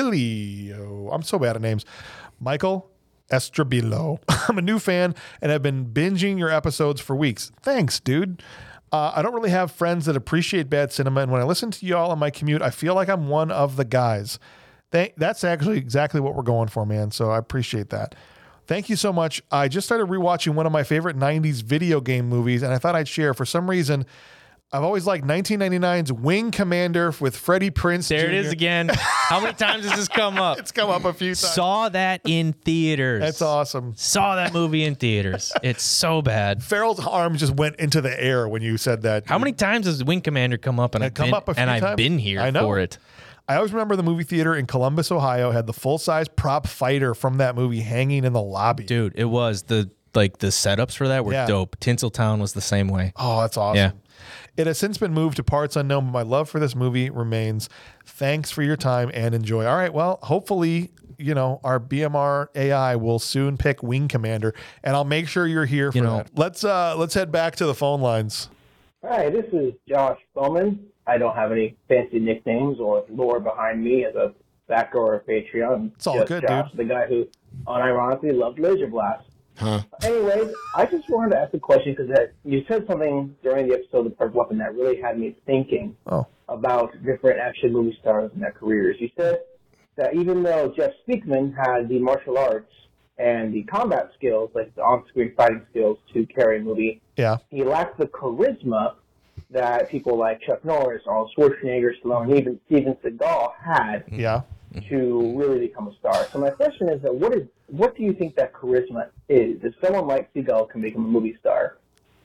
[SPEAKER 3] I'm so bad at names. Michael Estrabillo. I'm a new fan and have been binging your episodes for weeks. Thanks, dude. Uh, I don't really have friends that appreciate bad cinema, and when I listen to y'all on my commute, I feel like I'm one of the guys. Thank, that's actually exactly what we're going for, man. So I appreciate that. Thank you so much. I just started rewatching one of my favorite nineties video game movies, and I thought I'd share. For some reason, I've always liked nineteen ninety-nine's Wing Commander with Freddie Prinze
[SPEAKER 4] There
[SPEAKER 3] Junior
[SPEAKER 4] it is again. How many times has this come up?
[SPEAKER 3] It's come up a few times.
[SPEAKER 4] Saw that in theaters.
[SPEAKER 3] That's awesome.
[SPEAKER 4] Saw that movie in theaters. It's so bad.
[SPEAKER 3] Farrell's arm just went into the air when you said that.
[SPEAKER 4] How many times has Wing Commander come up and I've
[SPEAKER 3] come
[SPEAKER 4] been,
[SPEAKER 3] up a few
[SPEAKER 4] and I've
[SPEAKER 3] times.
[SPEAKER 4] been here
[SPEAKER 3] I know.
[SPEAKER 4] for it?
[SPEAKER 3] I always remember the movie theater in Columbus, Ohio, had the full-size prop fighter from that movie hanging in the lobby.
[SPEAKER 4] Dude, it was the like the setups for that were
[SPEAKER 3] Yeah.
[SPEAKER 4] dope. Tinseltown was the same way.
[SPEAKER 3] Oh, that's awesome.
[SPEAKER 4] Yeah.
[SPEAKER 3] It has since been moved to parts unknown, but my love for this movie remains. Thanks for your time and enjoy. All right, well, hopefully, you know, our B M R A I will soon pick Wing Commander, and I'll make sure you're here for
[SPEAKER 4] You know-
[SPEAKER 3] that. Let's uh let's head back to the phone lines.
[SPEAKER 10] Hi, this is Josh Bowman. I don't have any fancy nicknames or lore behind me as a backer or a Patreon.
[SPEAKER 3] It's all
[SPEAKER 10] Just
[SPEAKER 3] good,
[SPEAKER 10] Josh,
[SPEAKER 3] dude.
[SPEAKER 10] the guy who unironically loved Laser Blast.
[SPEAKER 5] Huh?
[SPEAKER 10] Anyways, I just wanted to ask a question because you said something during the episode of Perfect Weapon that really had me thinking
[SPEAKER 3] Oh.
[SPEAKER 10] about different action movie stars and their careers. You said that even though Jeff Speakman had the martial arts and the combat skills, like the on-screen fighting skills to carry a movie,
[SPEAKER 3] Yeah.
[SPEAKER 10] he lacked the charisma that people like Chuck Norris, Arnold Schwarzenegger, Stallone, even Steven Seagal had
[SPEAKER 3] Yeah.
[SPEAKER 10] to really become a star. So my question is that what is what do you think that charisma is? If someone like Seagal can become a movie star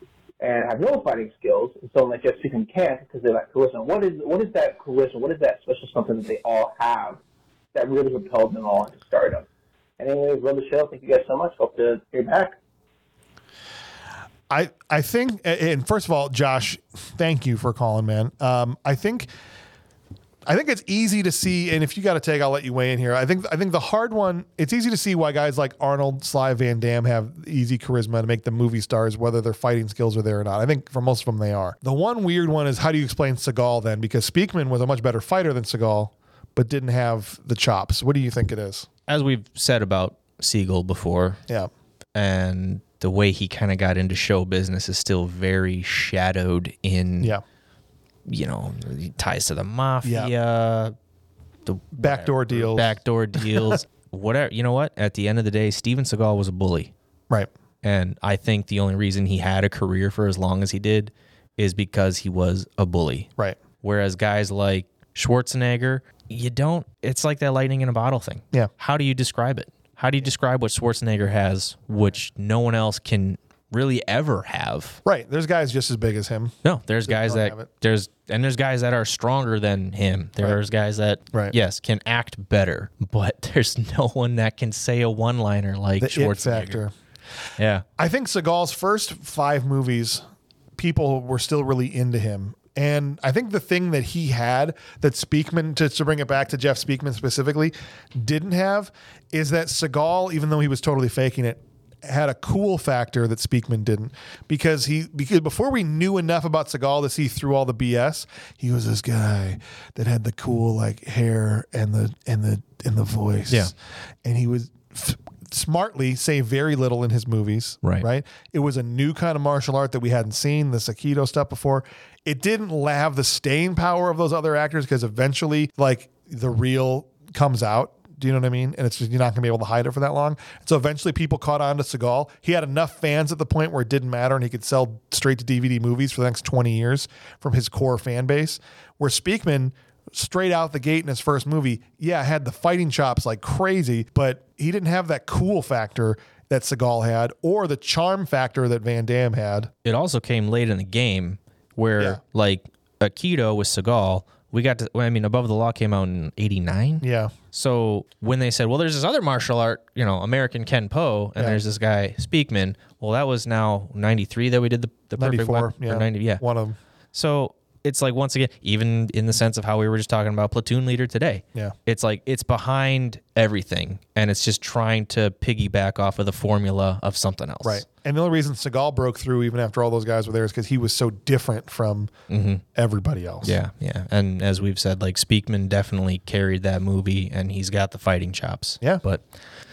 [SPEAKER 10] and have no fighting skills, and someone like Jeff Speakman can't because they lack charisma, what is what is that charisma? What is that special something that they all have that really propelled them all into stardom? Anyways, love the show. Thank you guys so much. Hope to hear back.
[SPEAKER 3] I, I think, and first of all, Josh, thank you for calling, man. Um, I think, I think it's easy to see, and if you got to take, I'll let you weigh in here. I think, I think the hard one, it's easy to see why guys like Arnold, Sly, Van Damme have easy charisma to make them movie stars, whether their fighting skills are there or not. I think for most of them they are. The one weird one is how do you explain Seagal then? Because Speakman was a much better fighter than Seagal, but didn't have the chops. What do you think it is?
[SPEAKER 4] As we've said about Seagal before,
[SPEAKER 3] Yeah.
[SPEAKER 4] and the way he kind of got into show business is still very shadowed in
[SPEAKER 3] Yeah.
[SPEAKER 4] you know, ties to the mafia, the
[SPEAKER 3] Backdoor deals.
[SPEAKER 4] backdoor deals, whatever. You know what? At the end of the day, Steven Seagal was a bully.
[SPEAKER 3] Right.
[SPEAKER 4] And I think the only reason he had a career for as long as he did is because he was a bully.
[SPEAKER 3] Right.
[SPEAKER 4] Whereas guys like Schwarzenegger, you don't, it's like that lightning in a bottle thing.
[SPEAKER 3] Yeah.
[SPEAKER 4] How do you describe it? How do you describe what Schwarzenegger has, which no one else can really ever have?
[SPEAKER 3] Right. There's guys just as big as him.
[SPEAKER 4] No, there's guys
[SPEAKER 3] don't have
[SPEAKER 4] that,
[SPEAKER 3] it.
[SPEAKER 4] there's, and there's guys that are stronger than him. There's guys that,
[SPEAKER 3] Right.
[SPEAKER 4] yes, can act better, but there's no one that can say a one-liner like
[SPEAKER 3] The it
[SPEAKER 4] Schwarzenegger.
[SPEAKER 3] factor.
[SPEAKER 4] Yeah.
[SPEAKER 3] I think Seagal's first five movies, people were still really into him. And I think the thing that he had that Speakman, to, to bring it back to Jeff Speakman specifically, didn't have is that Seagal, even though he was totally faking it, had a cool factor that Speakman didn't. Because he because before we knew enough about Seagal to see through all the B S, he was this guy that had the cool like hair and the and the and the voice.
[SPEAKER 4] Yeah.
[SPEAKER 3] And he was f- smartly say very little in his movies.
[SPEAKER 4] Right.
[SPEAKER 3] Right. It was a new kind of martial art that we hadn't seen, the Aikido stuff before. It didn't have the staying power of those other actors because eventually, like, the real comes out. Do you know what I mean? And it's just, you're not going to be able to hide it for that long. So eventually people caught on to Seagal. He had enough fans at the point where it didn't matter and he could sell straight to D V D movies for the next twenty years from his core fan base. Where Speakman, straight out the gate in his first movie, yeah, had the fighting chops like crazy, but he didn't have that cool factor that Seagal had or the charm factor that Van Damme had.
[SPEAKER 4] It also came late in the game where,
[SPEAKER 3] Yeah.
[SPEAKER 4] like, Aikido with Seagal, we got to, I mean, Above the Law came out in eighty-nine.
[SPEAKER 3] Yeah.
[SPEAKER 4] So when they said, well, there's this other martial art, you know, American Ken Po, and
[SPEAKER 3] Yeah.
[SPEAKER 4] there's this guy, Speakman, well, that was now ninety-three that we did the, the perfect
[SPEAKER 3] ninety-four,
[SPEAKER 4] one.
[SPEAKER 3] yeah.
[SPEAKER 4] Or ninety, yeah.
[SPEAKER 3] One of them.
[SPEAKER 4] So it's like, once again, even in the sense of how we were just talking about Platoon Leader today.
[SPEAKER 3] Yeah.
[SPEAKER 4] It's like, it's behind everything, and it's just trying to piggyback off of the formula of something else.
[SPEAKER 3] Right. And the only reason Seagal broke through even after all those guys were there is because he was so different from everybody else.
[SPEAKER 4] Yeah, yeah. And as we've said, like, Speakman definitely carried that movie, and he's got the fighting chops.
[SPEAKER 3] Yeah.
[SPEAKER 4] But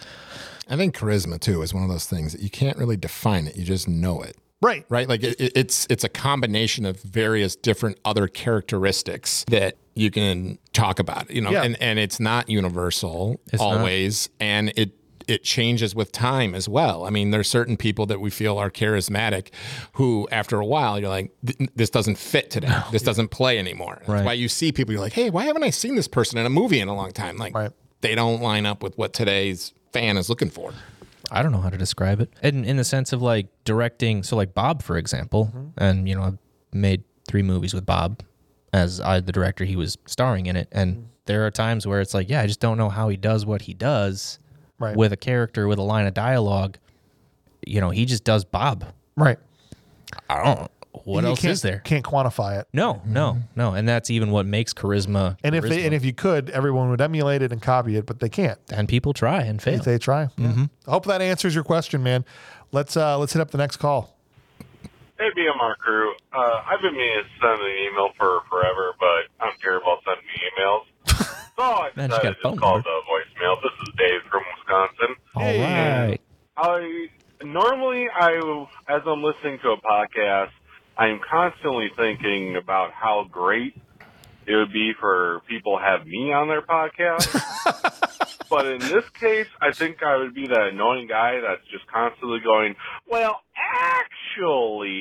[SPEAKER 5] I think charisma too is one of those things that you can't really define it. You just know it.
[SPEAKER 3] Right.
[SPEAKER 5] Right. Like it, it's it's a combination of various different other characteristics that you can talk about, you know,
[SPEAKER 3] Yeah.
[SPEAKER 5] and, and it's not universal
[SPEAKER 4] It's not.
[SPEAKER 5] always. And it it changes with time as well. I mean, there's certain people that we feel are charismatic who after a while you're like, this doesn't fit today. This doesn't play anymore. That's
[SPEAKER 4] Right.
[SPEAKER 5] why you see people, you're like, hey, why haven't I seen this person in a movie in a long time? Like
[SPEAKER 3] Right.
[SPEAKER 5] they don't line up with what today's fan is looking for.
[SPEAKER 4] I don't know how to describe it. And in the sense of, like, directing, so like Bob, for example, and, you know, I've made three movies with Bob as I, the director, he was starring in it. And there are times where it's like, yeah, I just don't know how he does what he does
[SPEAKER 3] Right.
[SPEAKER 4] with a character, with a line of dialogue. You know, he just does Bob.
[SPEAKER 3] Right.
[SPEAKER 4] I don't What
[SPEAKER 3] You
[SPEAKER 4] else
[SPEAKER 3] can't-
[SPEAKER 4] is there?
[SPEAKER 3] Can't quantify it.
[SPEAKER 4] No, no, no. And that's even what makes charisma.
[SPEAKER 3] And if
[SPEAKER 4] charisma.
[SPEAKER 3] they, and if you could, everyone would emulate it and copy it, but they can't.
[SPEAKER 4] and people try and fail.
[SPEAKER 3] They try. Mm-hmm. I hope that answers your question, man. Let's uh, let's hit up the next call.
[SPEAKER 11] Hey, B M R crew. Uh, I've been meaning to send an email for forever, but I don't care about sending me emails. So I
[SPEAKER 4] Man,
[SPEAKER 11] decided
[SPEAKER 4] just got a
[SPEAKER 11] to
[SPEAKER 4] phone
[SPEAKER 11] just call
[SPEAKER 4] number.
[SPEAKER 11] the voicemail. This is Dave from Wisconsin.
[SPEAKER 4] All right.
[SPEAKER 11] I normally, I as I'm listening to a podcast, I'm constantly thinking about how great it would be for people to have me on their podcast. But in this case, I think I would be that annoying guy that's just constantly going, well, actually.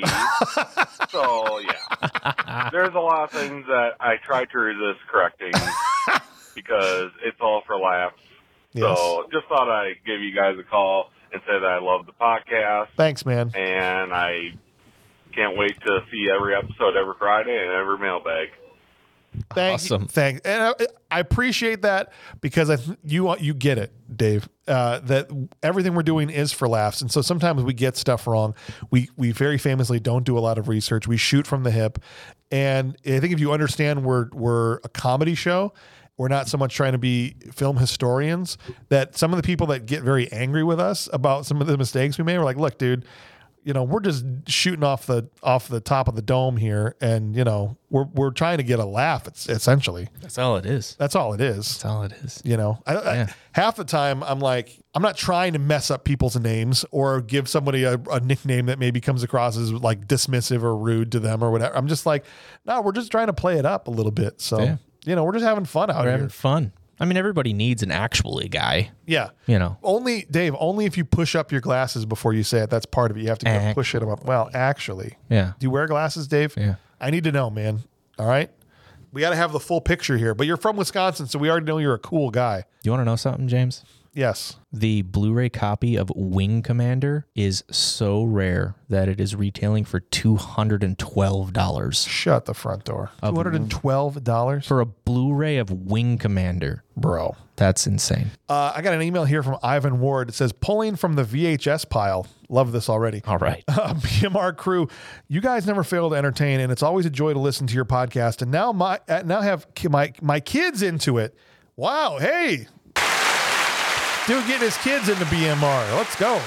[SPEAKER 11] So, yeah. There's a lot of things that I try to resist correcting because it's all for laughs.
[SPEAKER 3] Yes.
[SPEAKER 11] So just thought I'd give you guys a call and say that I love the podcast.
[SPEAKER 3] Thanks, man.
[SPEAKER 11] And I can't wait to see every episode every Friday and every mailbag.
[SPEAKER 3] Thank
[SPEAKER 4] Awesome.
[SPEAKER 3] You, thanks. And I, I appreciate that because I th- you you get it, Dave. Uh, that everything we're doing is for laughs, and so sometimes we get stuff wrong. We we very famously don't do a lot of research. We shoot from the hip, and I think if you understand we're we're a comedy show. We're not so much trying to be film historians. That some of the people that get very angry with us about some of the mistakes we made, we're like, look, dude. you know, we're just shooting off the off the top of the dome here, and you know, we're we're trying to get a laugh. It's essentially
[SPEAKER 4] That's all it is.
[SPEAKER 3] that's all it is.
[SPEAKER 4] That's all it is.
[SPEAKER 3] You know, I, I,
[SPEAKER 4] Yeah.
[SPEAKER 3] half the time I'm like, I'm not trying to mess up people's names or give somebody a, a nickname that maybe comes across as like dismissive or rude to them or whatever. I'm just like, no, we're just trying to play it up a little bit. So,
[SPEAKER 4] Yeah.
[SPEAKER 3] you know, we're just having fun out
[SPEAKER 4] We're
[SPEAKER 3] here.
[SPEAKER 4] having fun. I mean, everybody needs an actually guy.
[SPEAKER 3] Yeah.
[SPEAKER 4] You know.
[SPEAKER 3] Only, Dave, only if you push up your glasses before you say it. That's part of it. You have to go push it up. Well, actually.
[SPEAKER 4] Yeah.
[SPEAKER 3] Do you wear glasses, Dave?
[SPEAKER 4] Yeah.
[SPEAKER 3] I need to know, man. All right. We got to have the full picture here. But you're from Wisconsin, so we already know you're a cool guy.
[SPEAKER 4] You want to know something, James?
[SPEAKER 3] Yes.
[SPEAKER 4] The Blu-ray copy of Wing Commander is so rare that it is retailing for two hundred twelve dollars.
[SPEAKER 3] Shut the front door. two hundred twelve dollars?
[SPEAKER 4] For a Blu-ray of Wing Commander.
[SPEAKER 3] Bro.
[SPEAKER 4] That's insane.
[SPEAKER 3] Uh, I got an email here from Ivan Ward. It says, pulling from the V H S pile. Love this already.
[SPEAKER 4] All right.
[SPEAKER 3] Uh, B M R crew, you guys never fail to entertain, and it's always a joy to listen to your podcast. And now my uh, now have ki- my my kids into it. Wow. Hey. Dude getting his kids into B M R. Let's go.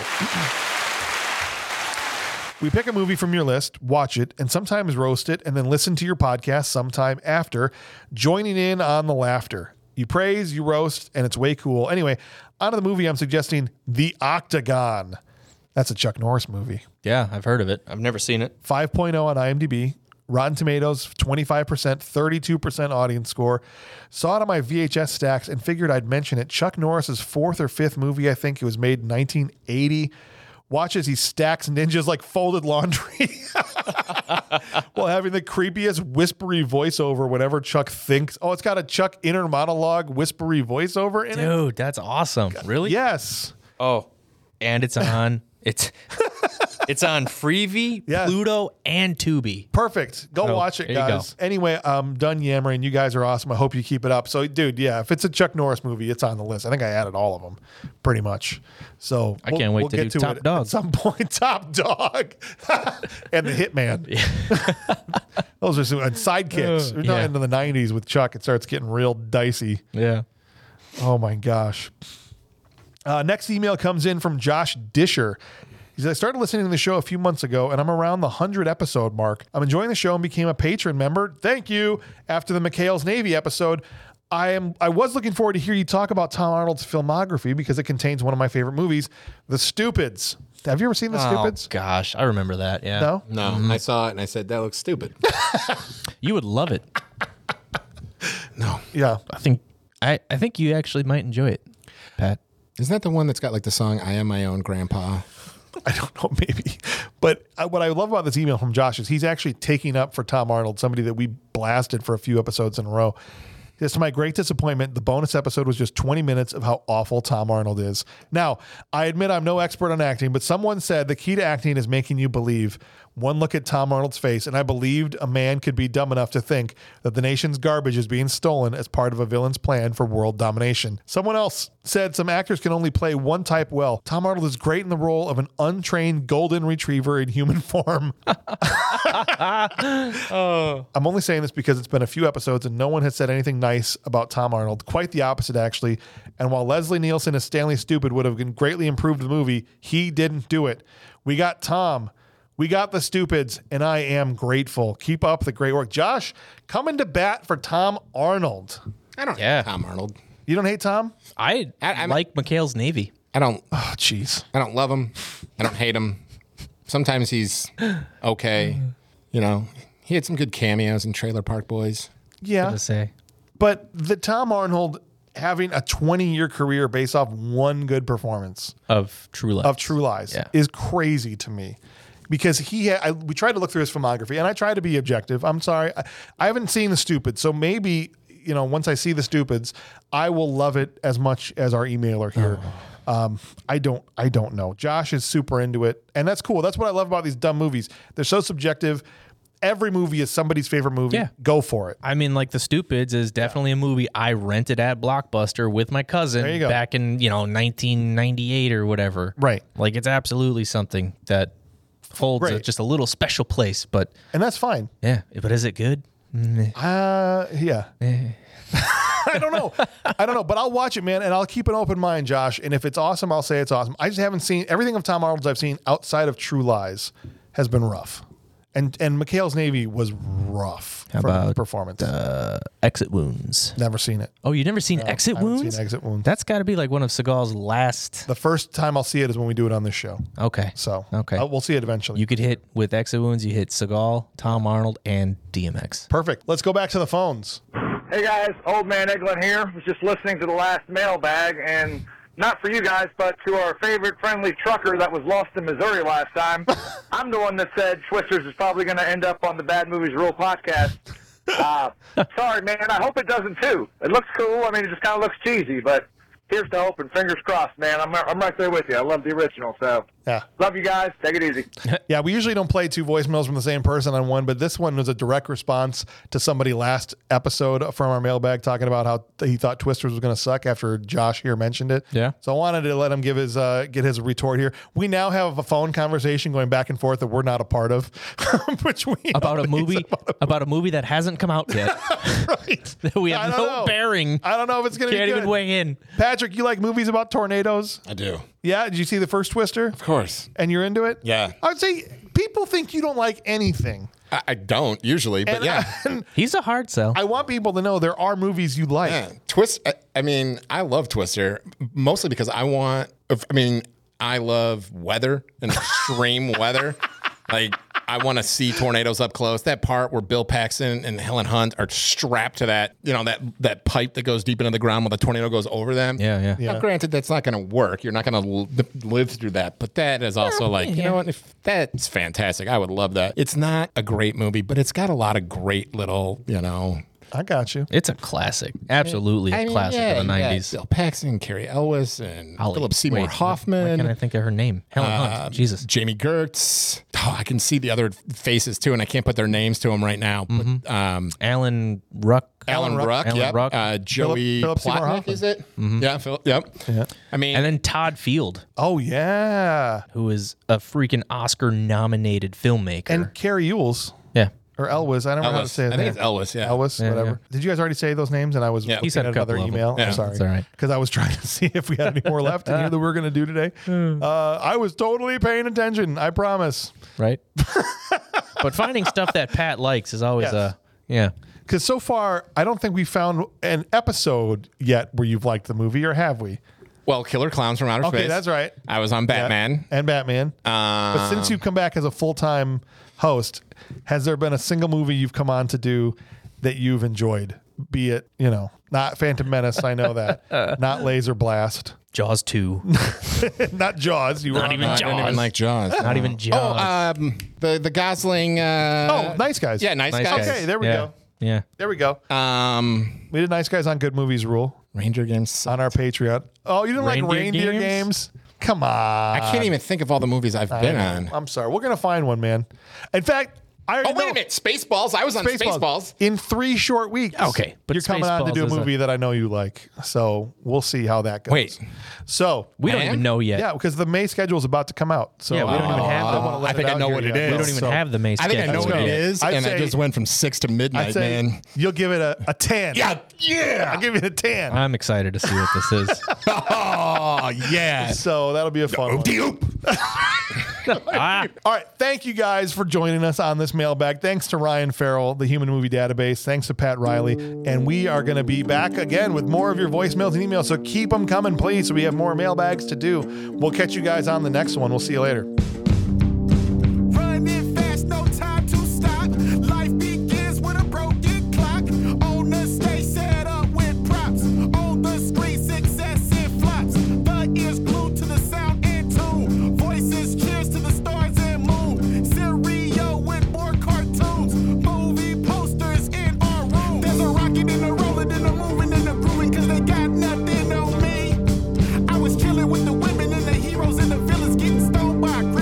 [SPEAKER 3] We pick a movie from your list, watch it, and sometimes roast it, and then listen to your podcast sometime after, joining in on the laughter. You praise, you roast, and it's way cool. Anyway, on to the movie I'm suggesting, The Octagon. That's a Chuck Norris movie.
[SPEAKER 4] Yeah, I've heard of it. I've never seen it.
[SPEAKER 3] five point oh on IMDb. Rotten Tomatoes, twenty-five percent, thirty-two percent audience score. Saw it on my V H S stacks and figured I'd mention it. Chuck Norris's fourth or fifth movie, I think. It was made in nineteen eighty. Watch as he stacks ninjas like folded laundry while having the creepiest whispery voiceover whenever Chuck thinks. Oh, it's got a Chuck inner monologue whispery voiceover in it?
[SPEAKER 4] Dude, that's awesome. Really?
[SPEAKER 3] Yes.
[SPEAKER 4] Oh, and it's on it's it's on Freevee,
[SPEAKER 3] Yeah.
[SPEAKER 4] Pluto, and Tubi.
[SPEAKER 3] Perfect. Go
[SPEAKER 4] Oh,
[SPEAKER 3] watch it,
[SPEAKER 4] there you
[SPEAKER 3] guys. Anyway, I'm done yammering. You guys are awesome. I hope you keep it up. So, dude, yeah, if it's a Chuck Norris movie, it's on the list. I think I added all of them, pretty much. So
[SPEAKER 4] I can't wait to
[SPEAKER 3] get
[SPEAKER 4] do
[SPEAKER 3] to
[SPEAKER 4] Top
[SPEAKER 3] it
[SPEAKER 4] Dog.
[SPEAKER 3] at some point. Top Dog and the Hitman. Those are some and sidekicks.
[SPEAKER 4] Uh,
[SPEAKER 3] We're not
[SPEAKER 4] yeah.
[SPEAKER 3] into the nineties with Chuck. It starts getting real dicey.
[SPEAKER 4] Yeah.
[SPEAKER 3] Oh my gosh. Uh, next email comes in from Josh Disher. He said, I started listening to the show a few months ago, and I'm around the one hundred episode mark. I'm enjoying the show and became a patron member. Thank you. After the McHale's Navy episode, I am. I was looking forward to hear you talk about Tom Arnold's filmography because it contains one of my favorite movies, The Stupids. Have you ever seen The
[SPEAKER 4] Oh,
[SPEAKER 3] Stupids?
[SPEAKER 4] gosh. I remember that. Yeah.
[SPEAKER 3] No?
[SPEAKER 5] No, I saw it and I said, that looks stupid.
[SPEAKER 4] You would love it.
[SPEAKER 5] No.
[SPEAKER 3] Yeah.
[SPEAKER 4] I think I, I think you actually might enjoy it, Pat.
[SPEAKER 5] Isn't that the one that's got like the song, I Am My Own Grandpa?
[SPEAKER 3] I don't know, maybe. But I, what I love about this email from Josh is he's actually taking up for Tom Arnold, somebody that we blasted for a few episodes in a row. He says, to my great disappointment, the bonus episode was just twenty minutes of how awful Tom Arnold is. Now, I admit I'm no expert on acting, but someone said the key to acting is making you believe. One look at Tom Arnold's face, and I believed a man could be dumb enough to think that the nation's garbage is being stolen as part of a villain's plan for world domination. Someone else said some actors can only play one type well. Tom Arnold is great in the role of an untrained golden retriever in human form.
[SPEAKER 4] Oh.
[SPEAKER 3] I'm only saying this because it's been a few episodes and no one has said anything nice about Tom Arnold. Quite the opposite, actually. And while Leslie Nielsen as Stanley Stupid would have greatly improved the movie, he didn't do it. We got Tom. We got the Stupids, and I am grateful. Keep up the great work. Josh, coming to bat for Tom Arnold.
[SPEAKER 5] I don't
[SPEAKER 4] Yeah.
[SPEAKER 5] hate Tom Arnold.
[SPEAKER 3] You don't hate Tom?
[SPEAKER 4] I,
[SPEAKER 5] I- I'm-
[SPEAKER 4] like McHale's Navy.
[SPEAKER 5] I don't
[SPEAKER 3] Oh, jeez.
[SPEAKER 5] I don't love him. I don't hate him. Sometimes he's okay. You know, he had some good cameos in Trailer Park Boys.
[SPEAKER 3] Yeah.
[SPEAKER 4] To say.
[SPEAKER 3] But the Tom Arnold having a twenty-year career based off one good performance
[SPEAKER 4] Of True Lies.
[SPEAKER 3] of True Lies
[SPEAKER 4] Yeah.
[SPEAKER 3] is crazy to me. Because he had, I, we tried to look through his filmography, and I tried to be objective. I'm sorry. I, I haven't seen The Stupid, so maybe, you know, once I see The Stupids, I will love it as much as our emailer here. Um, I don't, I don't know. Josh is super into it, and that's cool. That's what I love about these dumb movies. They're so subjective. Every movie is somebody's favorite movie.
[SPEAKER 4] Yeah.
[SPEAKER 3] Go for it.
[SPEAKER 4] I mean, like The Stupids is definitely a movie I rented at Blockbuster with my cousin
[SPEAKER 3] There you go.
[SPEAKER 4] back in, you know, nineteen ninety-eight or whatever.
[SPEAKER 3] Right.
[SPEAKER 4] Like, it's absolutely something that holds a,
[SPEAKER 3] Right.
[SPEAKER 4] just a little special place. But
[SPEAKER 3] And that's fine.
[SPEAKER 4] yeah, but is it good? Meh.
[SPEAKER 3] Uh, yeah.
[SPEAKER 4] Eh.
[SPEAKER 3] I don't know. I don't know, but I'll watch it, man, and I'll keep an open mind, Josh. And if it's awesome, I'll say it's awesome. I just haven't seen everything of Tom Arnold's I've seen outside of True Lies has been rough. And and McHale's Navy was rough
[SPEAKER 4] How
[SPEAKER 3] from
[SPEAKER 4] about
[SPEAKER 3] performance.
[SPEAKER 4] Uh, Exit Wounds.
[SPEAKER 3] Never seen it.
[SPEAKER 4] Oh, you never seen
[SPEAKER 3] No,
[SPEAKER 4] Exit
[SPEAKER 3] I haven't
[SPEAKER 4] Wounds?
[SPEAKER 3] seen Exit Wounds.
[SPEAKER 4] That's got to be like one of Seagal's last.
[SPEAKER 3] The first time I'll see it is when we do it on this show.
[SPEAKER 4] Okay.
[SPEAKER 3] So
[SPEAKER 4] Okay.
[SPEAKER 3] uh, we'll see it eventually.
[SPEAKER 4] You could hit with Exit Wounds. You hit Seagal, Tom Arnold, and D M X.
[SPEAKER 3] Perfect. Let's go back to the phones.
[SPEAKER 8] Hey guys, Old Man Eglin here. Was just listening to the last mailbag, and not for you guys, but to our favorite friendly trucker that was lost in Missouri last time. I'm the one that said Twisters is probably going to end up on the Bad Movies Rule podcast. Uh, sorry, man. I hope it doesn't too. It looks cool. I mean, it just kind of looks cheesy, but here's to hope and fingers crossed, man. I'm I'm right there with you. I love the original, so
[SPEAKER 3] Yeah.
[SPEAKER 8] love you guys. Take it easy.
[SPEAKER 3] Yeah, we usually don't play two voicemails from the same person on one, but this one was a direct response to somebody last episode from our mailbag talking about how he thought Twisters was going to suck after Josh here mentioned it.
[SPEAKER 4] Yeah.
[SPEAKER 3] So I wanted to let him give his uh, get his retort here. We now have a phone conversation going back and forth that we're not a part of between
[SPEAKER 4] About a movie
[SPEAKER 3] about a,
[SPEAKER 4] about a movie that hasn't come out yet.
[SPEAKER 3] right.
[SPEAKER 4] That we
[SPEAKER 3] I
[SPEAKER 4] have
[SPEAKER 3] don't
[SPEAKER 4] no
[SPEAKER 3] know.
[SPEAKER 4] bearing.
[SPEAKER 3] I don't know if it's going to be
[SPEAKER 4] Can't
[SPEAKER 3] good.
[SPEAKER 4] even weigh in.
[SPEAKER 3] Patrick, you like movies about tornadoes?
[SPEAKER 5] I do.
[SPEAKER 3] Yeah. Did you see the first Twister?
[SPEAKER 5] Of course.
[SPEAKER 3] And you're into it?
[SPEAKER 5] Yeah.
[SPEAKER 3] I would say people think you don't like anything.
[SPEAKER 5] I, I don't usually, but
[SPEAKER 3] And,
[SPEAKER 5] yeah.
[SPEAKER 3] and
[SPEAKER 4] He's a hard sell.
[SPEAKER 3] I want people to know there are movies you like.
[SPEAKER 5] Yeah, Twist. I, I mean, I love Twister mostly because I want. I mean, I love weather and extreme weather. Like, I want to see tornadoes up close. That part where Bill Paxton and Helen Hunt are strapped to that, you know, that that pipe that goes deep into the ground when the tornado goes over them.
[SPEAKER 4] Yeah, yeah.
[SPEAKER 3] Yeah.
[SPEAKER 5] Now, granted, that's not going to work. You're not going to l- live through that. But that is also like, you know what? If that's fantastic. I would love that. It's not a great movie, but it's got a lot of great little, you know.
[SPEAKER 3] I got you.
[SPEAKER 4] It's a classic. Absolutely
[SPEAKER 5] I
[SPEAKER 4] a
[SPEAKER 5] mean,
[SPEAKER 4] classic
[SPEAKER 5] yeah,
[SPEAKER 4] of the
[SPEAKER 5] you got
[SPEAKER 4] nineties.
[SPEAKER 5] Bill Paxton, Carrie Elwes, and
[SPEAKER 4] Holly-
[SPEAKER 5] Philip Seymour
[SPEAKER 4] wait,
[SPEAKER 5] Hoffman.
[SPEAKER 4] Why can't I think of her name? Helen
[SPEAKER 5] Uh,
[SPEAKER 4] Hunt. Jesus.
[SPEAKER 5] Jamie Gertz. Oh, I can see the other faces too, and I can't put their names to them right now. But um,
[SPEAKER 4] Alan Ruck.
[SPEAKER 5] Alan
[SPEAKER 3] Ruck.
[SPEAKER 5] Ruck,
[SPEAKER 4] Alan
[SPEAKER 5] yep.
[SPEAKER 4] Ruck.
[SPEAKER 5] Uh, Joey
[SPEAKER 3] Philip Seymour
[SPEAKER 5] Plotnick,
[SPEAKER 3] Hoffman.
[SPEAKER 5] is it? Yeah, Phil, yep.
[SPEAKER 3] Yeah.
[SPEAKER 5] I mean,
[SPEAKER 4] And then Todd Field,
[SPEAKER 3] Oh, yeah.
[SPEAKER 4] who is a freaking Oscar nominated filmmaker.
[SPEAKER 3] And Carrie Ewells
[SPEAKER 4] yeah.
[SPEAKER 3] or Elwes. I don't know how to
[SPEAKER 5] Elwes.
[SPEAKER 3] say his
[SPEAKER 5] I think
[SPEAKER 3] name.
[SPEAKER 5] it's Elwes, yeah.
[SPEAKER 3] Elwes,
[SPEAKER 4] Yeah,
[SPEAKER 3] whatever.
[SPEAKER 4] yeah.
[SPEAKER 3] Did you guys already say those names? And I was
[SPEAKER 5] Yeah.
[SPEAKER 3] looking
[SPEAKER 4] He said a
[SPEAKER 3] at another
[SPEAKER 4] couple of them.
[SPEAKER 3] email.
[SPEAKER 5] Yeah.
[SPEAKER 3] I'm sorry.
[SPEAKER 4] That's all right.
[SPEAKER 3] Because I was trying to see if we had any more left in here that we were going to do today. Uh, I was totally paying attention. I promise.
[SPEAKER 4] Right? But finding stuff that Pat likes is always
[SPEAKER 3] Yes.
[SPEAKER 4] a, yeah.
[SPEAKER 3] Because so far, I don't think we found an episode yet where you've liked the movie, or have we?
[SPEAKER 5] well, Killer Clowns from Outer
[SPEAKER 3] Okay,
[SPEAKER 5] Space.
[SPEAKER 3] that's right.
[SPEAKER 5] I was on Batman.
[SPEAKER 3] And Batman. but
[SPEAKER 5] Um,
[SPEAKER 3] since you've come back as a full-time host, has there been a single movie you've come on to do that you've enjoyed? Be it, you know, not Phantom Menace, I know that. Not Laser Blast.
[SPEAKER 4] Jaws two.
[SPEAKER 3] Not Jaws. You were
[SPEAKER 4] Not
[SPEAKER 3] on
[SPEAKER 4] even
[SPEAKER 3] that.
[SPEAKER 5] I don't
[SPEAKER 4] Jaws.
[SPEAKER 5] even like Jaws.
[SPEAKER 4] Not even Jaws.
[SPEAKER 5] Oh, um, the the Gosling. Uh,
[SPEAKER 3] Oh, Nice Guys.
[SPEAKER 5] Yeah, nice,
[SPEAKER 4] Nice
[SPEAKER 5] guys.
[SPEAKER 3] Okay, there we
[SPEAKER 4] yeah.
[SPEAKER 3] go.
[SPEAKER 4] Yeah.
[SPEAKER 3] There we go.
[SPEAKER 5] Um,
[SPEAKER 3] We did Nice Guys on Good Movies Rule
[SPEAKER 5] Ranger Games.
[SPEAKER 3] on our Patreon. Oh, you didn't like
[SPEAKER 4] Reindeer
[SPEAKER 3] Reindeer
[SPEAKER 4] Games?
[SPEAKER 3] Games? Come on.
[SPEAKER 5] I can't even think of all the movies I've
[SPEAKER 3] I
[SPEAKER 5] been
[SPEAKER 3] know.
[SPEAKER 5] on.
[SPEAKER 3] I'm sorry. We're going to find one, man. In fact, I already
[SPEAKER 5] Oh, wait
[SPEAKER 3] know-
[SPEAKER 5] a minute. Spaceballs. I was on
[SPEAKER 3] Spaceballs.
[SPEAKER 5] Spaceballs.
[SPEAKER 3] In three short weeks.
[SPEAKER 4] Okay, but
[SPEAKER 3] You're coming on to
[SPEAKER 4] Spaceballs
[SPEAKER 3] do a
[SPEAKER 4] is a-
[SPEAKER 3] movie that I know you like. So we'll see how that goes.
[SPEAKER 5] Wait.
[SPEAKER 3] So
[SPEAKER 4] We don't
[SPEAKER 5] Man?
[SPEAKER 4] even know yet.
[SPEAKER 3] yeah, because the May schedule is about to come out. So
[SPEAKER 4] Yeah, we don't even have
[SPEAKER 3] I don't
[SPEAKER 4] the-
[SPEAKER 3] wanna let
[SPEAKER 5] I think
[SPEAKER 3] it
[SPEAKER 5] I
[SPEAKER 3] out
[SPEAKER 5] know
[SPEAKER 3] here
[SPEAKER 5] what it
[SPEAKER 3] yet.
[SPEAKER 5] is.
[SPEAKER 4] We don't even
[SPEAKER 3] So
[SPEAKER 4] have the May
[SPEAKER 5] I think I know
[SPEAKER 4] schedule
[SPEAKER 5] what it
[SPEAKER 4] yet.
[SPEAKER 5] is,
[SPEAKER 3] I'd
[SPEAKER 5] and
[SPEAKER 3] say-
[SPEAKER 5] I just went from six to
[SPEAKER 3] I'd
[SPEAKER 5] midnight,
[SPEAKER 3] say
[SPEAKER 5] man.
[SPEAKER 3] you'll give it a, a ten.
[SPEAKER 5] Yeah, yeah.
[SPEAKER 3] I'll give it a ten.
[SPEAKER 4] I'm excited to see what this is.
[SPEAKER 5] Oh, yeah.
[SPEAKER 3] So that'll be a fun one.
[SPEAKER 4] ah,
[SPEAKER 3] All right. Thank you guys for joining us on this mailbag. Thanks to Ryan Farrell, the Human Movie Database. Thanks to Pat Riley. And we are going to be back again with more of your voicemails and emails. So keep them coming, please, so we have more mailbags to do. We'll catch you guys on the next one. We'll see you later.
[SPEAKER 2] Running fast, no time to stop. Life begins with a broken clock. On the stage, set up with props. On the screen, success and flops. The ears glued to the sound and tune. Voices cheers to the stars and moon. Stereo with more cartoons. Movie posters in our room. There's a rocket and a rolling and a moving and a grooving, cause they got nothing on me. I was chilling with the women and the heroes and the villains getting stoned by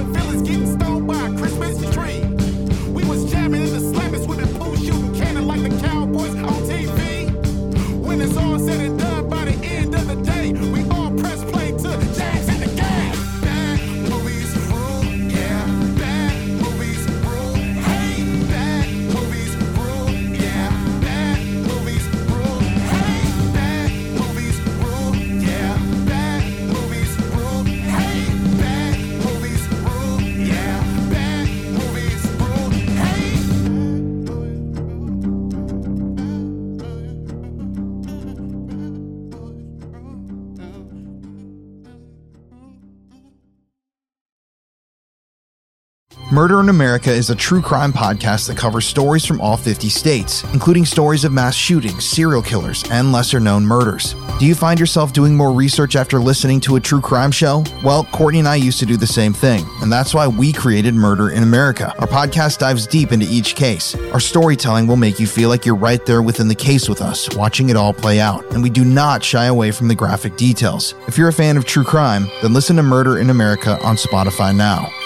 [SPEAKER 2] the village getting stoned by a Christmas tree. We was jamming in the slamming, swimming pool, shooting cannon like the Cowboys on T V. When it's all said and done, by the end of the day, we all press play to Jags in the Game. Bad movies rule, yeah. Bad movies rule, hey. Bad movies rule, yeah. Bad movies rule, hey. Bad movies rule, yeah. Bad movies rule, hey. Bad movies rule, yeah. Bad movies rule, hey.
[SPEAKER 12] Murder in America is a true crime podcast that covers stories from all fifty states, including stories of mass shootings, serial killers, and lesser-known murders. Do you find yourself doing more research after listening to a true crime show? Well, Courtney and I used to do the same thing, and that's why we created Murder in America. Our podcast dives deep into each case. Our storytelling will make you feel like you're right there within the case with us, watching it all play out, and we do not shy away from the graphic details. If you're a fan of true crime, then listen to Murder in America on Spotify now.